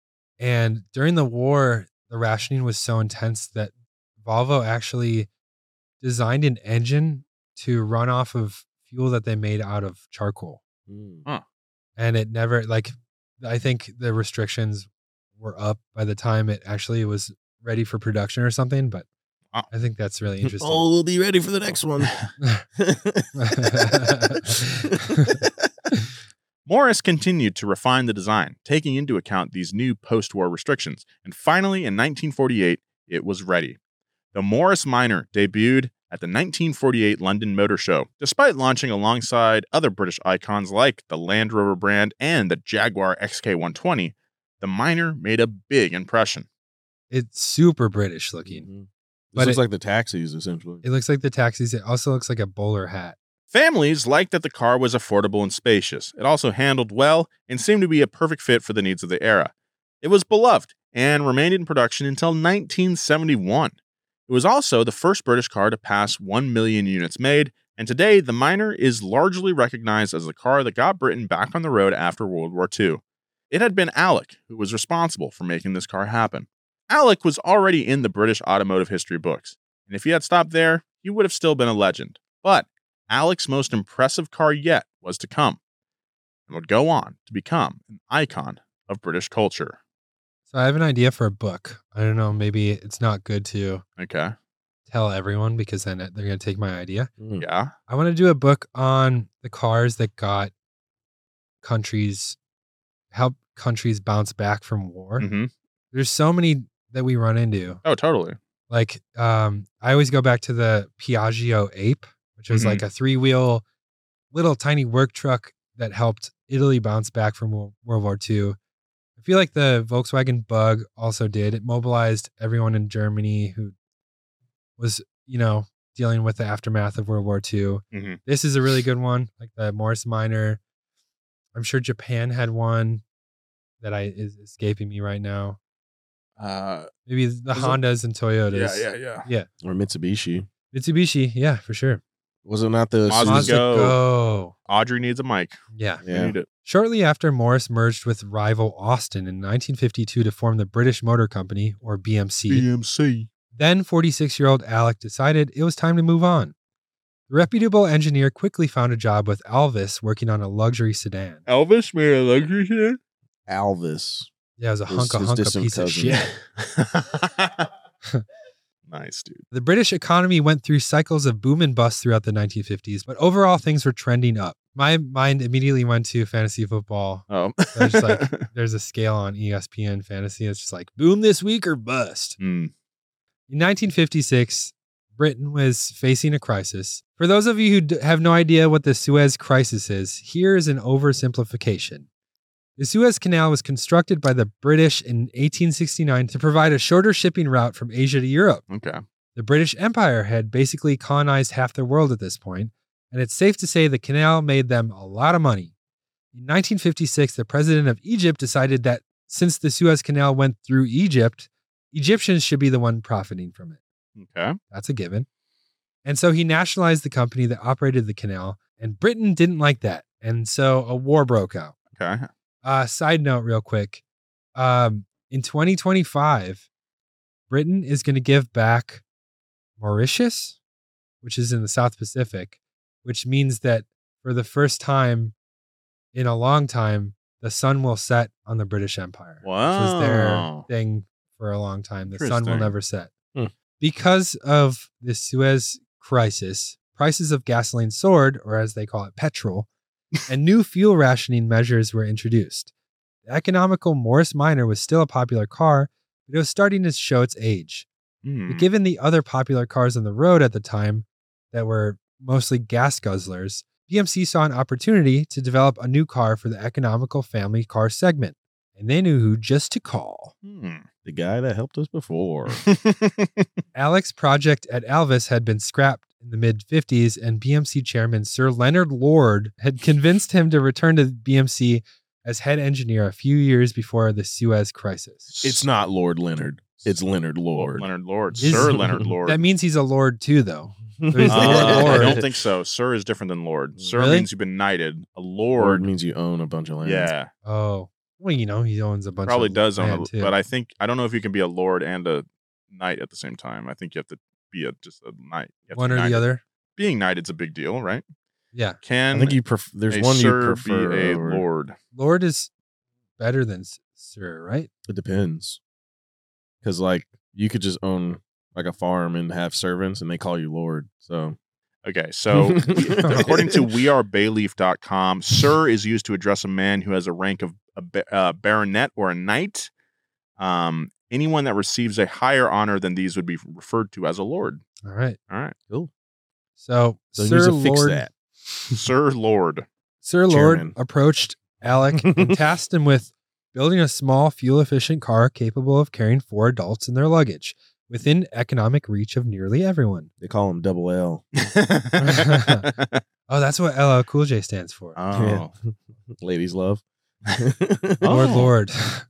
B: And during the war, the rationing was so intense that Volvo actually designed an engine to run off of fuel that they made out of charcoal.
D: Mm.
B: And it never, like, I think the restrictions were up by the time it actually was ready for production or something. But
A: Wow.
B: I think that's really interesting.
D: Oh, we'll be ready for the next one.
A: Morris continued to refine the design, taking into account these new post-war restrictions, and finally in nineteen forty-eight, it was ready. The Morris Minor debuted at the nineteen forty-eight London Motor Show, despite launching alongside other British icons like the Land Rover brand and the Jaguar X K one twenty. The Minor made a big impression.
B: It's super British looking.
D: Mhm. This
B: But
D: looks
B: it-
D: like the taxis, essentially.
B: It looks like the taxis. It also looks like a bowler hat.
A: Families liked that the car was affordable and spacious. It also handled well and seemed to be a perfect fit for the needs of the era. It was beloved and remained in production until nineteen seventy-one. It was also the first British car to pass one million units made, and today the Minor is largely recognized as the car that got Britain back on the road after World War Two. It had been Alec who was responsible for making this car happen. Alec was already in the British automotive history books, and if he had stopped there, he would have still been a legend. But Alec's most impressive car yet was to come, and would go on to become an icon of British culture.
B: So I have an idea for a book. I don't know, maybe it's not good to
A: Okay.
B: tell everyone because then they're going to take my idea.
D: Mm.
A: Yeah.
B: I want to do a book on the cars that got countries, help countries bounce back from war.
A: Mm-hmm.
B: There's so many that we run into.
A: Oh, totally.
B: Like, um, I always go back to the Piaggio Ape, which was
A: Mhm.
B: like a three wheel little tiny work truck that helped Italy bounce back from Wo- World War Two. I feel like the Volkswagen Bug also did. It mobilized everyone in Germany who was, you know, dealing with the aftermath of World War Two.
A: Mhm.
B: This is a really good one, like the Morris Minor. I'm sure Japan had one that I is escaping me right now.
A: Uh,
B: Maybe the
A: Was it-
B: Hondas and Toyotas.
A: yeah, yeah, yeah.
D: Or Mitsubishi.
B: Mitsubishi, yeah, for sure.
D: Was it not the
A: Mazda
B: Mazda
A: Go.
B: Go.
A: Audrey needs a mic.
B: Yeah.
A: We
D: Yeah.
A: need it.
B: Shortly after, Morris merged with rival Austin in nineteen fifty-two to form the British Motor Company, or B M C.
A: B M C.
B: Then forty-six-year-old Alec decided it was time to move on. The reputable engineer quickly found a job with Alvis working on a luxury sedan.
A: Elvis made a luxury sedan?
D: Alvis.
B: Yeah, it was a
D: His-
B: hunk of
D: his
B: hunk of
D: distant
B: piece of
D: cousin.
B: shit.
A: Nice, dude.
B: The British economy went through cycles of boom and bust throughout the nineteen fifties, but overall things were trending up. My mind immediately went to fantasy football.
A: Oh.
B: There's like there's a scale on E S P N fantasy. It's just like boom this week or bust.
A: Mm.
B: In nineteen fifty-six, Britain was facing a crisis. For those of you who d- have no idea what the Suez Crisis is, here is an oversimplification. The Suez Canal was constructed by the British in eighteen sixty-nine to provide a shorter shipping route from Asia to Europe.
A: Okay.
B: The British Empire had basically colonized half the world at this point, and it's safe to say the canal made them a lot of money. In nineteen fifty-six, the president of Egypt decided that since the Suez Canal went through Egypt, Egyptians should be the one profiting from it.
A: Okay.
B: That's a given. And so he nationalized the company that operated the canal, and Britain didn't like that. And so a war broke out.
A: Okay.
B: Uh, side note, real quick. Um, in twenty twenty-five, Britain is going to give back Mauritius, which is in the South Pacific, which means that for the first time in a long time, the sun will set on the British Empire. Which was their
A: Wow.
B: thing for a long time. The sun will
A: Interesting.
B: never set.
D: Hmm.
B: Because of the Suez Crisis, prices of gasoline soared, or as they call it, petrol, and new fuel rationing measures were introduced. The economical Morris Minor was still a popular car, but it was starting to show its age.
A: Hmm.
B: But given the other popular cars on the road at the time that were mostly gas guzzlers, B M C saw an opportunity to develop a new car for the economical family car segment, and they knew who just to call.
A: Hmm.
D: The guy that helped us before.
B: Alec's project at Alvis had been scrapped in the mid fifties, and B M C chairman Sir Leonard Lord had convinced him to return to B M C as head engineer a few years before the Suez Crisis.
D: It's not Lord Leonard. It's Leonard Lord.
A: Leonard Lord.
B: Is-
A: Sir Leonard Lord.
B: That means he's a lord too, though. So he's
A: Uh,
B: like a
A: I
B: lord.
A: don't think so. Sir is different than Lord. Sir
B: Really?
A: means you've been knighted. A
D: Lord
A: lord,
D: means you own a bunch of land.
A: yeah,
B: Oh, well, you know, he owns a bunch.
A: probably
B: of
A: does own
B: land,
A: a,
B: too.
A: but I think I don't know if you can be a lord and a knight at the same time. I think you have to be a just a knight. You have to
B: one
A: be
B: or the
A: knighted.
B: other.
A: Being knighted's a big deal, right?
B: Yeah,
A: Can
D: I think you pref- there's
A: a
D: one you
A: sir
D: prefer.
A: be a
D: over-
A: lord?
B: lord is better than s- sir, right?
D: It depends. Because like you could just own like a farm and have servants, and they call you Lord. So
A: Okay, so according to we are bayleaf dot com, sir is used to address a man who has a rank of a ba- uh, baronet or a knight. Um, anyone that receives a higher honor than these would be referred to as a lord.
B: All right.
A: All right,
D: cool.
B: So,
D: So you
B: Sir
D: need to fix
B: Lord,
D: that.
A: Sir Lord.
B: Sir Lord
D: Chairman.
B: approached Alec and tasked him with building a small, fuel-efficient car capable of carrying four adults and their luggage within economic reach of nearly everyone.
D: They call him Double L.
B: Oh, that's what L L Cool J stands for.
A: Oh,
D: Ladies love.
B: Lord,
A: Oh.
B: Lord.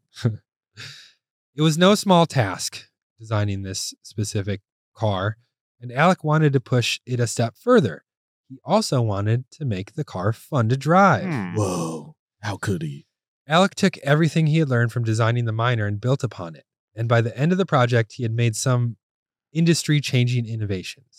B: It was no small task designing this specific car, and Alec wanted to push it a step further. He also wanted to make the car fun to drive.
A: Hmm.
D: Whoa. How could he?
B: Alec took everything he had learned from designing the Minor and built upon it. And by the end of the project, he had made some industry-changing innovations.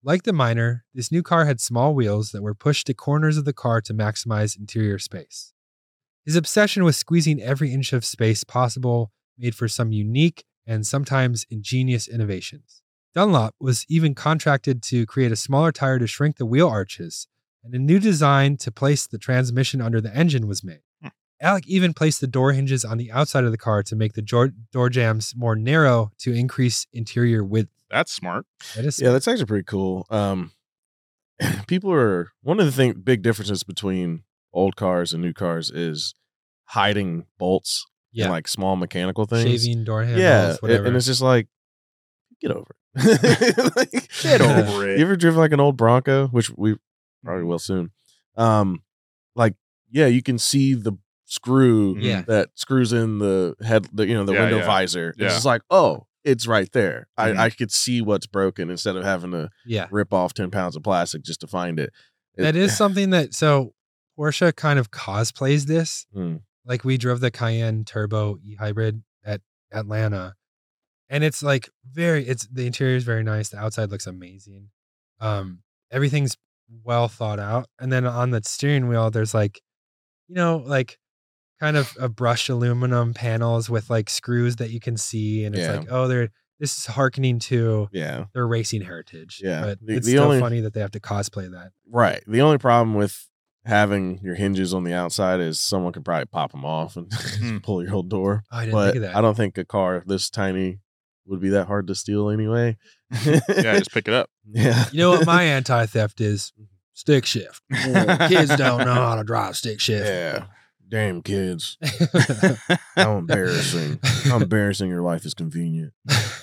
B: Like the Miner, this new car had small wheels that were pushed to corners of the car to maximize interior space. His obsession with squeezing every inch of space possible made for some unique and sometimes ingenious innovations. Dunlop was even contracted to create a smaller tire to shrink the wheel arches, and a new design to place the transmission under the engine was made.
A: Hmm.
B: Alec even placed the door hinges on the outside of the car to make the door, door jambs more narrow to increase interior width.
A: That's smart.
B: That is
D: Yeah, that's actually pretty cool. Um, people are one of the thing, big differences between old cars and new cars is hiding bolts
B: yeah,
D: and like small mechanical things.
B: shaving door handles,
D: yeah, it-
B: whatever.
D: and it's just like, get over it. Like,
A: Get
B: Yeah.
A: over it.
D: You ever driven like an old Bronco, which we probably will soon? Um, like yeah, you can see the screw
B: Yeah.
D: that screws in the head, the you know the
A: Yeah,
D: window
A: yeah.
D: visor. It's
A: Yeah.
D: just like, oh, it's right there.
A: Mhm.
D: I I could see what's broken instead of having to
B: yeah.
D: rip off ten pounds of plastic just to find it. It-
B: That is something that, so Porsche kind of cosplays this.
D: Hmm.
B: Like we drove the Cayenne Turbo e-hybrid at Atlanta, and it's like very, it's, the interior is very nice. The outside looks amazing. Um, everything's well thought out. And then on the steering wheel, there's like, you know, like kind of a brushed aluminum panels with like screws that you can see. And it's
D: Yeah.
B: like, oh, they're, this is hearkening to
D: Yeah,
B: their racing heritage.
D: Yeah.
B: But
D: The-
B: it's
D: the
B: still
D: only-
B: funny that they have to cosplay that.
D: right. The only problem with having your hinges on the outside is someone could probably pop them off and
A: Hmm.
D: pull your whole door.
B: Oh, I didn't
D: But
B: think of that.
D: I don't think a car this tiny would be that hard to steal anyway.
A: Yeah, just pick it up.
D: yeah.
B: You know what my anti-theft is? Stick shift. Oh, kids don't know how to drive stick shift.
D: Yeah. Damn kids. How embarrassing. How embarrassing your life is convenient.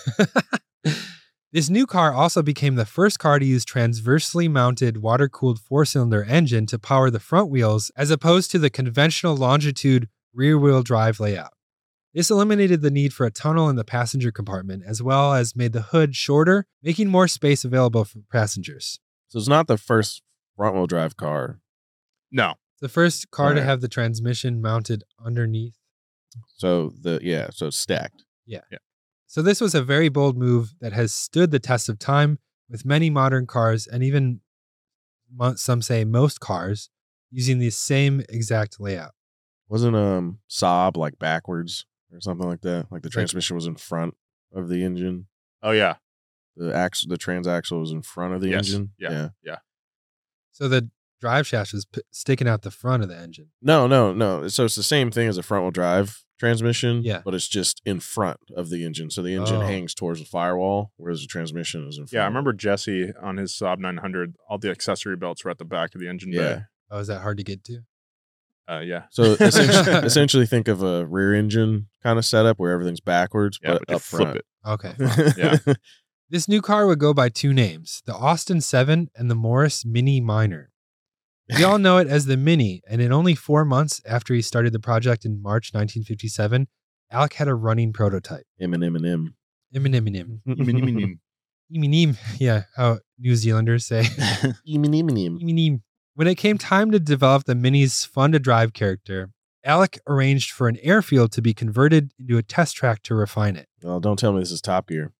B: This new car also became the first car to use transversely mounted water-cooled four-cylinder engine to power the front wheels as opposed to the conventional longitude rear-wheel drive layout. This eliminated the need for a tunnel in the passenger compartment as well as made the hood shorter, making more space available for passengers.
D: So it's not the first front wheel drive car.
A: No.
B: It's the first car to
D: Right.
B: have the transmission mounted underneath.
D: So the yeah, so it's stacked.
B: So this was a very bold move that has stood the test of time with many modern cars and even mo- some say most cars using the same exact layout.
D: Wasn't um Saab like backwards or something like that? Like the
B: Like-
D: transmission was in front of the engine.
A: Oh yeah.
D: The axle, the transaxle was in front of the
A: Yes.
D: engine.
A: Yeah. Yeah.
B: So the drive shaft was p- sticking out the front of the engine.
D: No, no, no. So it's the same thing as a front wheel drive transmission.
B: Yeah.
D: But it's just in front of the engine. So the engine
B: Oh.
D: hangs towards the firewall, whereas the transmission is in front.
A: Yeah, I remember Jesse on his Saab nine hundred. All the accessory belts were at the back of the engine
D: Yeah.
A: bay.
B: Oh, is that hard to get to?
A: Uh, yeah.
D: So essentially, essentially think of a rear engine kind of setup where everything's backwards,
A: Yeah,
D: but,
A: but you
D: up
A: flip
D: front.
A: it.
B: Okay.
A: Yeah.
B: This new car would go by two names, the Austin seven and the Morris Mini Minor. We all know it as the Mini, and in only four months after he started the project in March nineteen fifty-seven, Alec had a running prototype.
D: M and M and M.
B: Iminim.
A: Iminim.
B: Iminim. Yeah, how New Zealanders say.
D: M and M and M.
B: Iminim. When it came time to develop the Mini's fun-to-drive character, Alec arranged for an airfield to be converted into a test track to refine it.
D: Well, don't tell me this is Top Gear.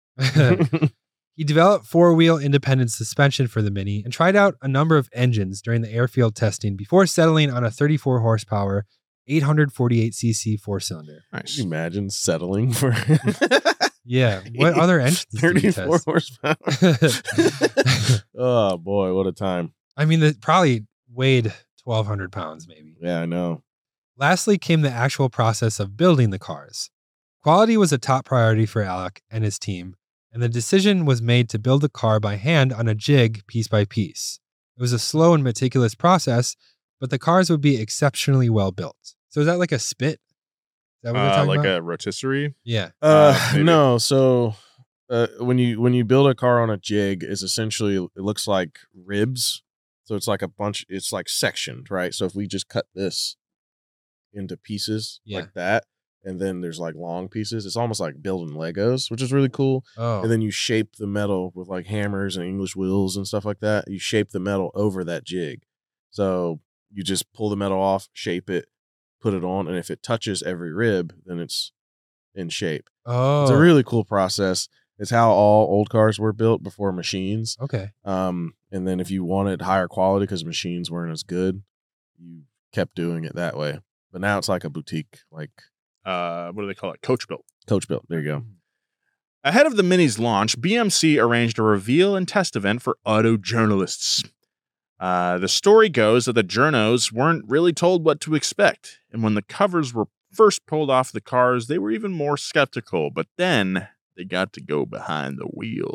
B: He developed four-wheel independent suspension for the Mini and tried out a number of engines during the airfield testing before settling on a thirty-four horsepower, eight hundred forty-eight c c four-cylinder.
D: Can
A: Nice.
D: you imagine settling for
B: Yeah, what other engines did you
D: thirty-four
B: test?
D: horsepower? Oh boy, what a time.
B: I mean, it probably weighed twelve hundred pounds maybe.
D: Yeah, I know.
B: Lastly came the actual process of building the cars. Quality was a top priority for Alec and his team, and the decision was made to build the car by hand on a jig piece by piece. It was a slow and meticulous process, but the cars would be exceptionally well built. So is that like a spit? Is that what we're
A: Uh,
B: talking
A: like
B: about?
A: a rotisserie.
B: Yeah.
D: Uh,
A: maybe.
D: no, so uh, when you when you build a car on a jig, it's essentially it looks like ribs. So it's like a bunch. It's like sectioned, right? So if we just cut this into pieces
B: Yeah.
D: like that, and then there's like long pieces, it's almost like building Legos, which is really cool.
B: Oh.
D: And then you shape the metal with like hammers and English wheels and stuff like that. You shape the metal over that jig. So you just pull the metal off, shape it, put it on, and if it touches every rib, then it's in shape.
B: oh.
D: It's a really cool process. It's how all old cars were built before machines.
B: Okay.
D: Um, and then if you wanted higher quality because machines weren't as good, you kept doing it that way. But now it's like a boutique, like
A: Uh, what do they call it? Coach built.
D: coach built. There you go.
A: Ahead of the Mini's launch, B M C arranged a reveal and test event for auto journalists. Uh, the story goes that the journos weren't really told what to expect, and when the covers were first pulled off the cars, they were even more skeptical, but then they got to go behind the wheel.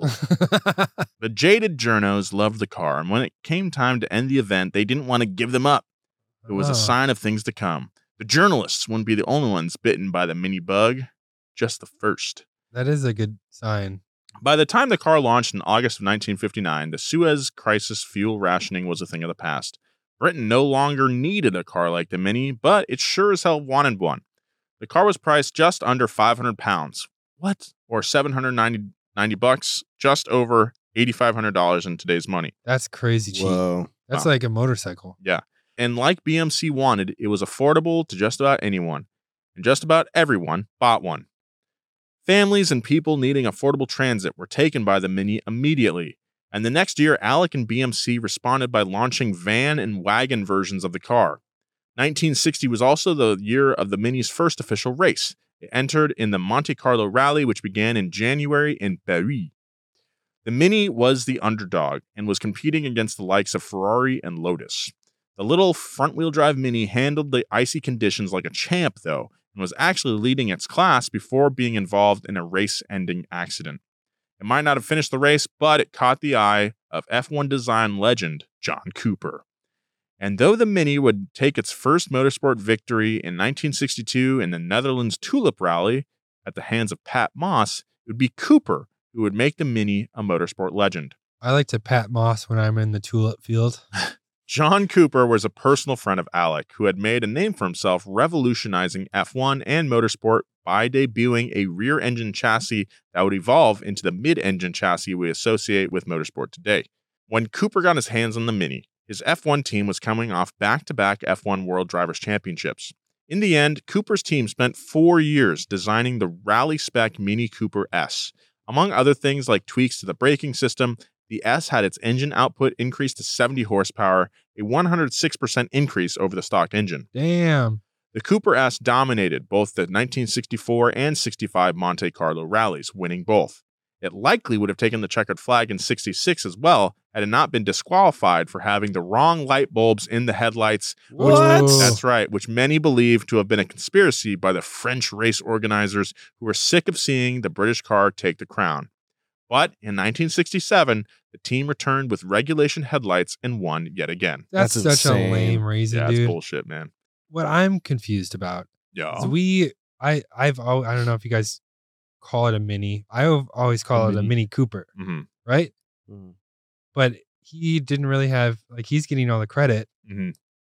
A: The jaded journos loved the car, and when it came time to end the event, they didn't want to give them up. It was
B: Oh.
A: a sign of things to come. The journalists wouldn't be the only ones bitten by the Mini bug, just the first.
B: That is a good sign.
A: By the time the car launched in August of nineteen fifty-nine, the Suez Crisis fuel rationing was a thing of the past. Britain no longer needed a car like the Mini, but it sure as hell wanted one. The car was priced just under five hundred pounds. What? Or seven hundred ninety bucks, just over eight thousand five hundred dollars in today's money.
B: That's crazy cheap.
D: Whoa.
B: That's
A: Wow.
B: like a motorcycle.
A: And like B M C wanted, it was affordable to just about anyone. And just about everyone bought one. Families and people needing affordable transit were taken by the Mini immediately. And the next year, Alec and B M C responded by launching van and wagon versions of the car. nineteen sixty was also the year of the Mini's first official race. It entered in the Monte Carlo Rally, which began in January in Paris. The Mini was the underdog and was competing against the likes of Ferrari and Lotus. The little front-wheel drive Mini handled the icy conditions like a champ, though, and was actually leading its class before being involved in a race-ending accident. It might not have finished the race, but it caught the eye of F one design legend John Cooper. And though the Mini would take its first motorsport victory in nineteen sixty-two in the Netherlands Tulip Rally at the hands of Pat Moss, it would be Cooper who would make the Mini a motorsport legend.
B: I like to pat moss when I'm in the tulip field.
A: John Cooper was a personal friend of Alec, who had made a name for himself revolutionizing F one and motorsport by debuting a rear-engine chassis that would evolve into the mid-engine chassis we associate with motorsport today. When Cooper got his hands on the Mini, his F one team was coming off back-to-back F one World Drivers' Championships. In the end, Cooper's team spent four years designing the rally-spec Mini Cooper S. Among other things like tweaks to the braking system, the S had its engine output increased to seventy horsepower, a one hundred six percent increase over the stock engine.
B: Damn.
A: The Cooper S dominated both the nineteen sixty-four and sixty-five Monte Carlo rallies, winning both. It likely would have taken the checkered flag in sixty-six as well, had it not been disqualified for having the wrong light bulbs in the headlights. Which,
B: What?
A: that's right, which many believe to have been a conspiracy by the French race organizers who were sick of seeing the British car take the crown. But in nineteen sixty-seven, the team returned with regulation headlights and won yet again.
B: That's,
D: That's
B: such
D: insane.
B: a lame reason,
A: Yeah, it's
B: dude.
A: bullshit, man.
B: What I'm confused about
A: Yeah.
B: is we, I, I've, al- I don't know if you guys call it a Mini. I have always call
D: A
B: it a
D: Mini.
B: Mini Cooper,
A: hmm
B: right?
D: Mhm.
B: But he didn't really have, like, he's getting all the credit.
A: hmm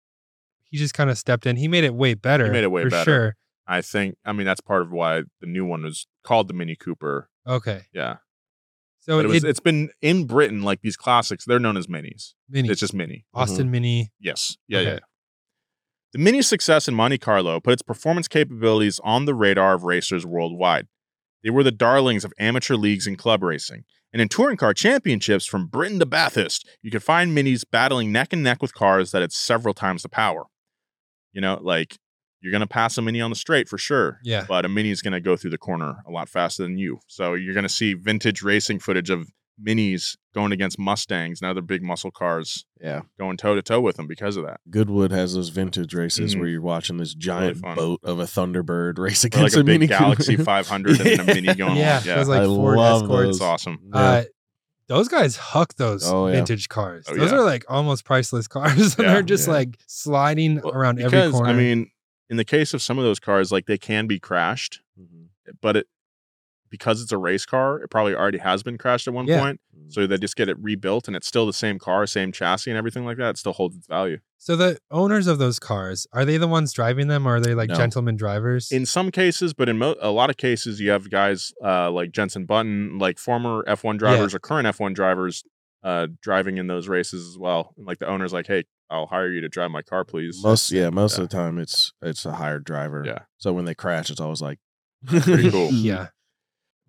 B: He just kind of stepped in. He made it way better.
A: made it way
B: for
A: better.
B: sure.
A: I think, I mean, that's part of why the new one was called the Mini Cooper.
B: Okay.
A: Yeah.
B: So
A: But it was,
B: it,
A: it's been in Britain, like these classics, they're known as minis.
B: Mini,
A: It's just mini.
B: Austin Mini.
A: Yes. Yeah,
B: Okay.
A: yeah. The Mini's success in Monte Carlo put its performance capabilities on the radar of racers worldwide. They were the darlings of amateur leagues and club racing. And in touring car championships from Britain to Bathurst, you could find Minis battling neck and neck with cars that had several times the power. You know, like, you're going to pass a Mini on the straight for sure.
B: Yeah.
A: But a Mini is going to go through the corner a lot faster than you. So you're going to see vintage racing footage of Minis going against Mustangs and other big muscle cars
D: Yeah.
A: going toe to toe with them because of that.
D: Goodwood has those vintage races
A: Mhm.
D: where you're watching this giant
A: fun.
D: boat of a Thunderbird race
A: Or like
D: against
A: a
D: a
A: big
D: Mini
A: Galaxy
D: Cooper.
A: five hundred and then a Mini going
B: Yeah.
A: along.
B: It was
A: Yeah.
B: like
D: I
B: Ford
D: love
B: Escorts.
A: It's awesome.
D: Yeah.
B: Uh, those guys huck those
D: Oh, yeah.
B: vintage cars.
A: Oh,
B: those
A: yeah.
B: are like almost priceless cars. and
A: Yeah,
B: they're just
D: yeah.
B: like sliding
A: Well,
B: around every
A: because,
B: corner.
A: I mean, in the case of some of those cars, like they can be crashed,
D: Mhm.
A: but it because it's a race car, it probably already has been crashed at one
B: Yeah.
A: point. So they just get it rebuilt and it's still the same car, same chassis and everything like that. It still holds its value.
B: So the owners of those cars, are they the ones driving them or are they like
D: No.
B: gentleman drivers?
A: In some cases, but in mo- a lot of cases, you have guys uh, like Jenson Button, like former F one drivers or current F one drivers uh, driving in those races as well. And like the owner's like, hey, I'll hire you to drive my car, please.
D: Most yeah, most
A: Yeah.
D: of the time it's it's a hired driver.
A: Yeah.
D: So when they crash, it's always like
A: Pretty cool.
B: yeah.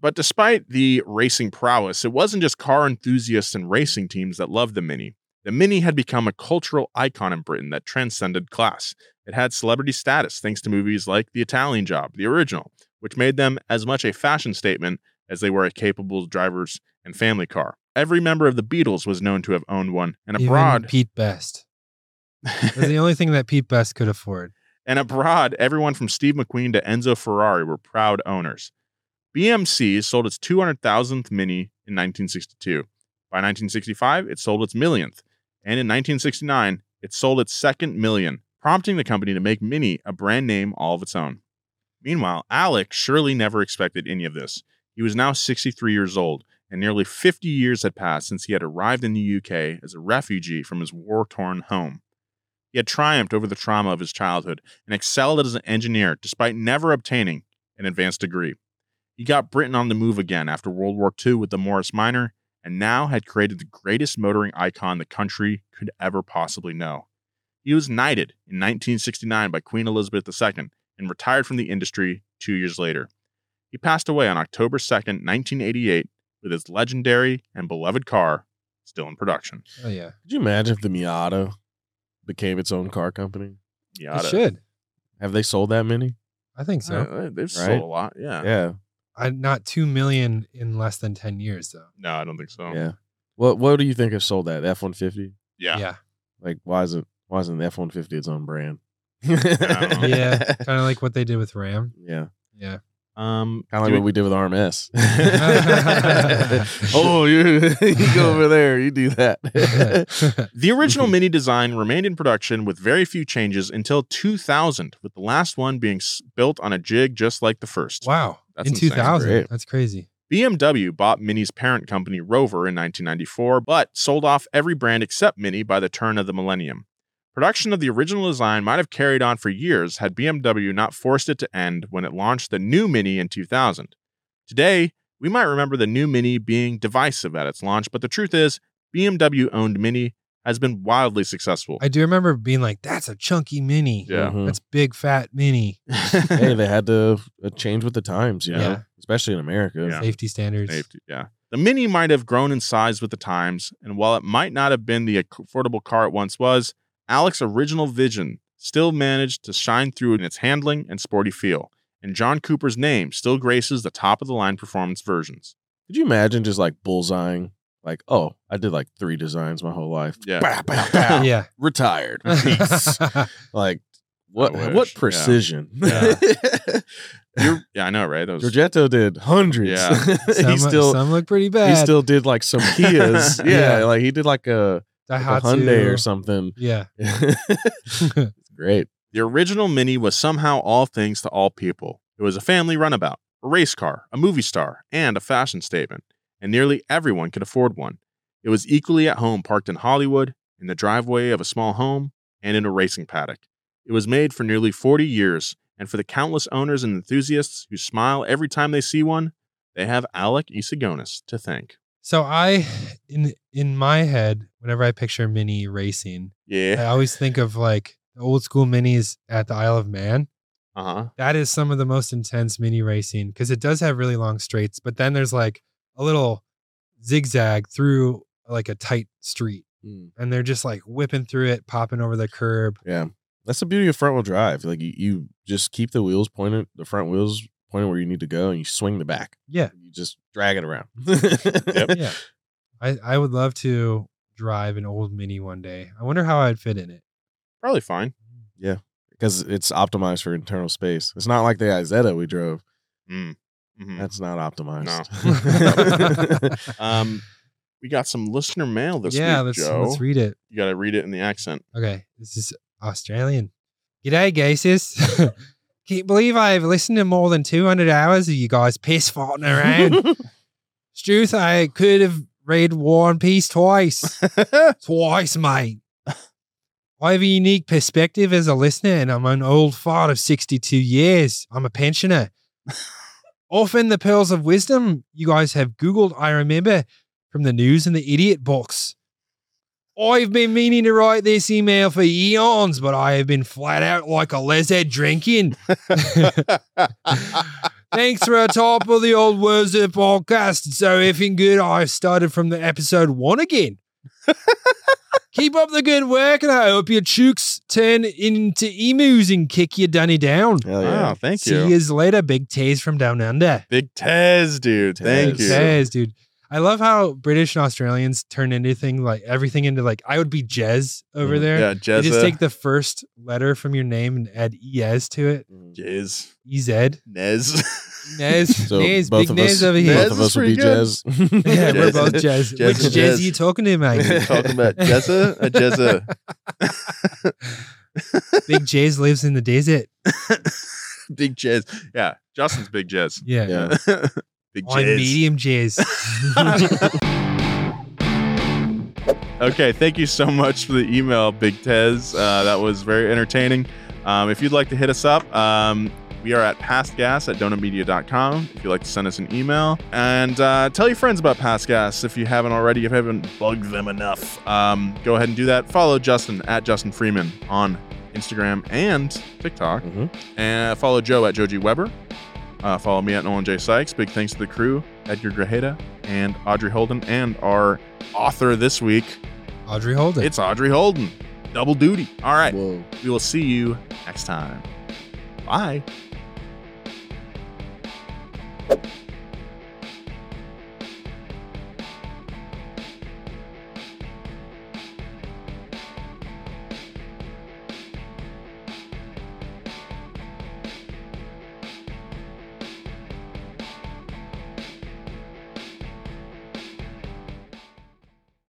A: But despite the racing prowess, it wasn't just car enthusiasts and racing teams that loved the Mini. The Mini had become a cultural icon in Britain that transcended class. It had celebrity status thanks to movies like The Italian Job, the original, which made them as much a fashion statement as they were a capable driver's and family car. Every member of the Beatles was known to have owned one, and abroad,
B: Even Pete Best. It was the only thing that Pete Best could afford.
A: and abroad, everyone from Steve McQueen to Enzo Ferrari were proud owners. B M C sold its two hundred thousandth Mini in nineteen sixty-two. By nineteen sixty-five, it sold its millionth, and in nineteen sixty-nine, it sold its second million, prompting the company to make Mini a brand name all of its own. Meanwhile, Alec surely never expected any of this. He was now sixty-three years old, and nearly fifty years had passed since he had arrived in the U K as a refugee from his war-torn home. He had triumphed over the trauma of his childhood and excelled as an engineer despite never obtaining an advanced degree. He got Britain on the move again after World War Two with the Morris Minor, and now had created the greatest motoring icon the country could ever possibly know. He was knighted in nineteen sixty-nine by Queen Elizabeth the Second and retired from the industry two years later. He passed away on October second, nineteen eighty-eight, with his legendary and beloved car still in production.
B: Oh, yeah.
D: Could you imagine if the Miata became its own car company?
A: Yeah,
B: It should.
D: Have they sold that many?
B: I think so.
A: Uh, they've sold
D: Right?
A: a lot. Yeah.
D: Yeah.
B: I, not two million in less than ten years, though.
A: No, I don't think so.
D: Yeah. What What do you think have sold that? F one fifty?
A: Yeah.
B: Yeah.
D: Like, why isn't why isn't the F one fifty its own brand?
A: don't know.
B: Yeah. Kind of like what they did with Ram.
D: Yeah.
B: Yeah.
A: Um,
D: Kind of like
A: do
D: what we did with R M S. Oh, you, you go over there. You do that.
A: The original Mini design remained in production with very few changes until two thousand, with the last one being s- built on a jig just like the first.
B: Wow.
A: That's
B: in
A: insane.
B: two thousand.
D: Great.
B: That's crazy.
A: B M W bought Mini's parent company Rover in nineteen ninety-four, but sold off every brand except Mini by the turn of the millennium. Production of the original design might have carried on for years had B M W not forced it to end when it launched the new Mini in two thousand. Today, we might remember the new Mini being divisive at its launch, but the truth is, B M W-owned Mini has been wildly successful.
B: I do remember being like, that's a chunky Mini.
A: Yeah.
D: Mhm.
B: That's big, fat Mini.
D: Hey, they had to uh, change with the times, you
A: Yeah.
D: know, especially in America.
A: Yeah.
B: Safety standards.
A: Safety, yeah. The Mini might have grown in size with the times, and while it might not have been the affordable car it once was, Alec's original vision still managed to shine through in its handling and sporty feel, and John Cooper's name still graces the top-of-the-line performance versions.
D: Could you imagine just like bullseyeing? Like, oh, I did like three designs my whole life.
A: Yeah.
D: Pow, pow, pow.
B: Yeah.
D: Retired. Peace. Like, what
A: I wish,
D: what
A: yeah.
D: precision?
A: Yeah. You're, yeah, I know, right? That was,
D: Giorgetto did hundreds.
A: Yeah.
B: some,
D: he still
B: some look pretty
D: he
B: bad.
D: still did like some Kias. yeah,
B: Yeah.
D: like he did like a, like a
B: Daihatsu.
D: Hyundai or something.
B: Yeah.
D: It's great.
A: the original Mini was somehow all things to all people. It was a family runabout, a race car, a movie star, and a fashion statement, and nearly everyone could afford one. It was equally at home parked in Hollywood, in the driveway of a small home, and in a racing paddock. It was made for nearly forty years, and for the countless owners and enthusiasts who smile every time they see one, they have Alec Isagonis to thank.
B: So I, in in my head, whenever I picture Mini racing, I
A: Yeah.
B: always think of like the old school Minis at the Isle of Man.
A: Uh-huh.
B: That is some of the most intense Mini racing because it does have really long straights, but then there's like a little zigzag through like a tight street,
D: Mm.
B: and they're just like whipping through it, popping over the curb.
D: Yeah. That's the beauty of front wheel drive. Like you, you just keep the wheels pointed, the front wheels pointed where you need to go, and you swing the back.
B: Yeah,
D: You just drag it around.
A: Yep.
B: yeah. I I would love to drive an old Mini one day. I wonder how I'd fit in it.
A: Probably fine.
D: Because it's optimized for internal space. It's not like the Izetta we drove.
A: Mm. Mhm.
D: That's not optimized.
A: Um, we got some listener mail this
B: yeah,
A: week,
B: let's
A: Joe.
B: let's read it.
A: You got to read it in the accent.
B: Okay, this is Australian. G'day, Gases. Can't believe I've listened to more than two hundred hours of you guys piss farting around. Struth, I could have read War and Peace twice. Twice, mate. I have a unique perspective as a listener, and I'm an old fart of sixty-two years. I'm a pensioner. Often the pearls of wisdom you guys have Googled, I remember from the news and the idiot books. I've been meaning to write this email for eons, but I have been flat out like a lizard drinking. Thanks for our top of the old Words of podcast. It's so effing good. I started from the episode one again. Keep up the good work, and I hope your chooks turn into emus and kick your dunny down.
D: Hell yeah.
A: Wow, thank
B: See
A: you.
B: you later, Big Tez from down under.
A: Big Tez, dude. Thank
D: Tez.
A: you.
B: Tez, dude. I love how British and Australians turn anything like everything into like I would be Jez over
D: Mhm.
B: there.
A: Yeah,
B: You just
A: Jezza.
B: take the first letter from your name and add es to it.
A: Jizz.
B: Ez.
A: Nez.
B: Nez.
D: So
B: Nez.
D: both
B: Big
D: of
B: Nez
D: us,
B: over here.
D: both
A: Nez
D: of
A: is
D: us would be
A: pretty good.
D: Jazz.
B: Yeah, we're
A: Jez.
B: both Jez.
A: Jez
B: Which
A: and
B: Jez
A: Jez.
B: are you talking to, mate?
A: Talking about Jezza? A Jezza.
B: Big Jez lives in the desert.
A: Big Jez. Yeah, Justin's Big Jez.
B: Yeah.
D: Yeah.
A: Big
B: I'm
A: Jez.
B: medium Jez.
A: Okay, thank you so much for the email, Big Tez. Uh, that was very entertaining. Um, if you'd like to hit us up, um, we are at pastgas at donut media dot com if you'd like to send us an email. And uh, tell your friends about Past Gas if you haven't already, if you haven't bugged them enough. Um, go ahead and do that. Follow Justin at Justin Freeman on Instagram and TikTok.
D: Mhm.
A: And follow Joe at Joe G. Weber. Uh, follow me at Nolan J. Sykes. Big thanks to the crew, Edgar Grajeda and Audrey Holden, and our author this week,
B: Audrey Holden.
A: it's Audrey Holden. Double duty. All right.
D: Whoa.
A: We will see you next time. Bye.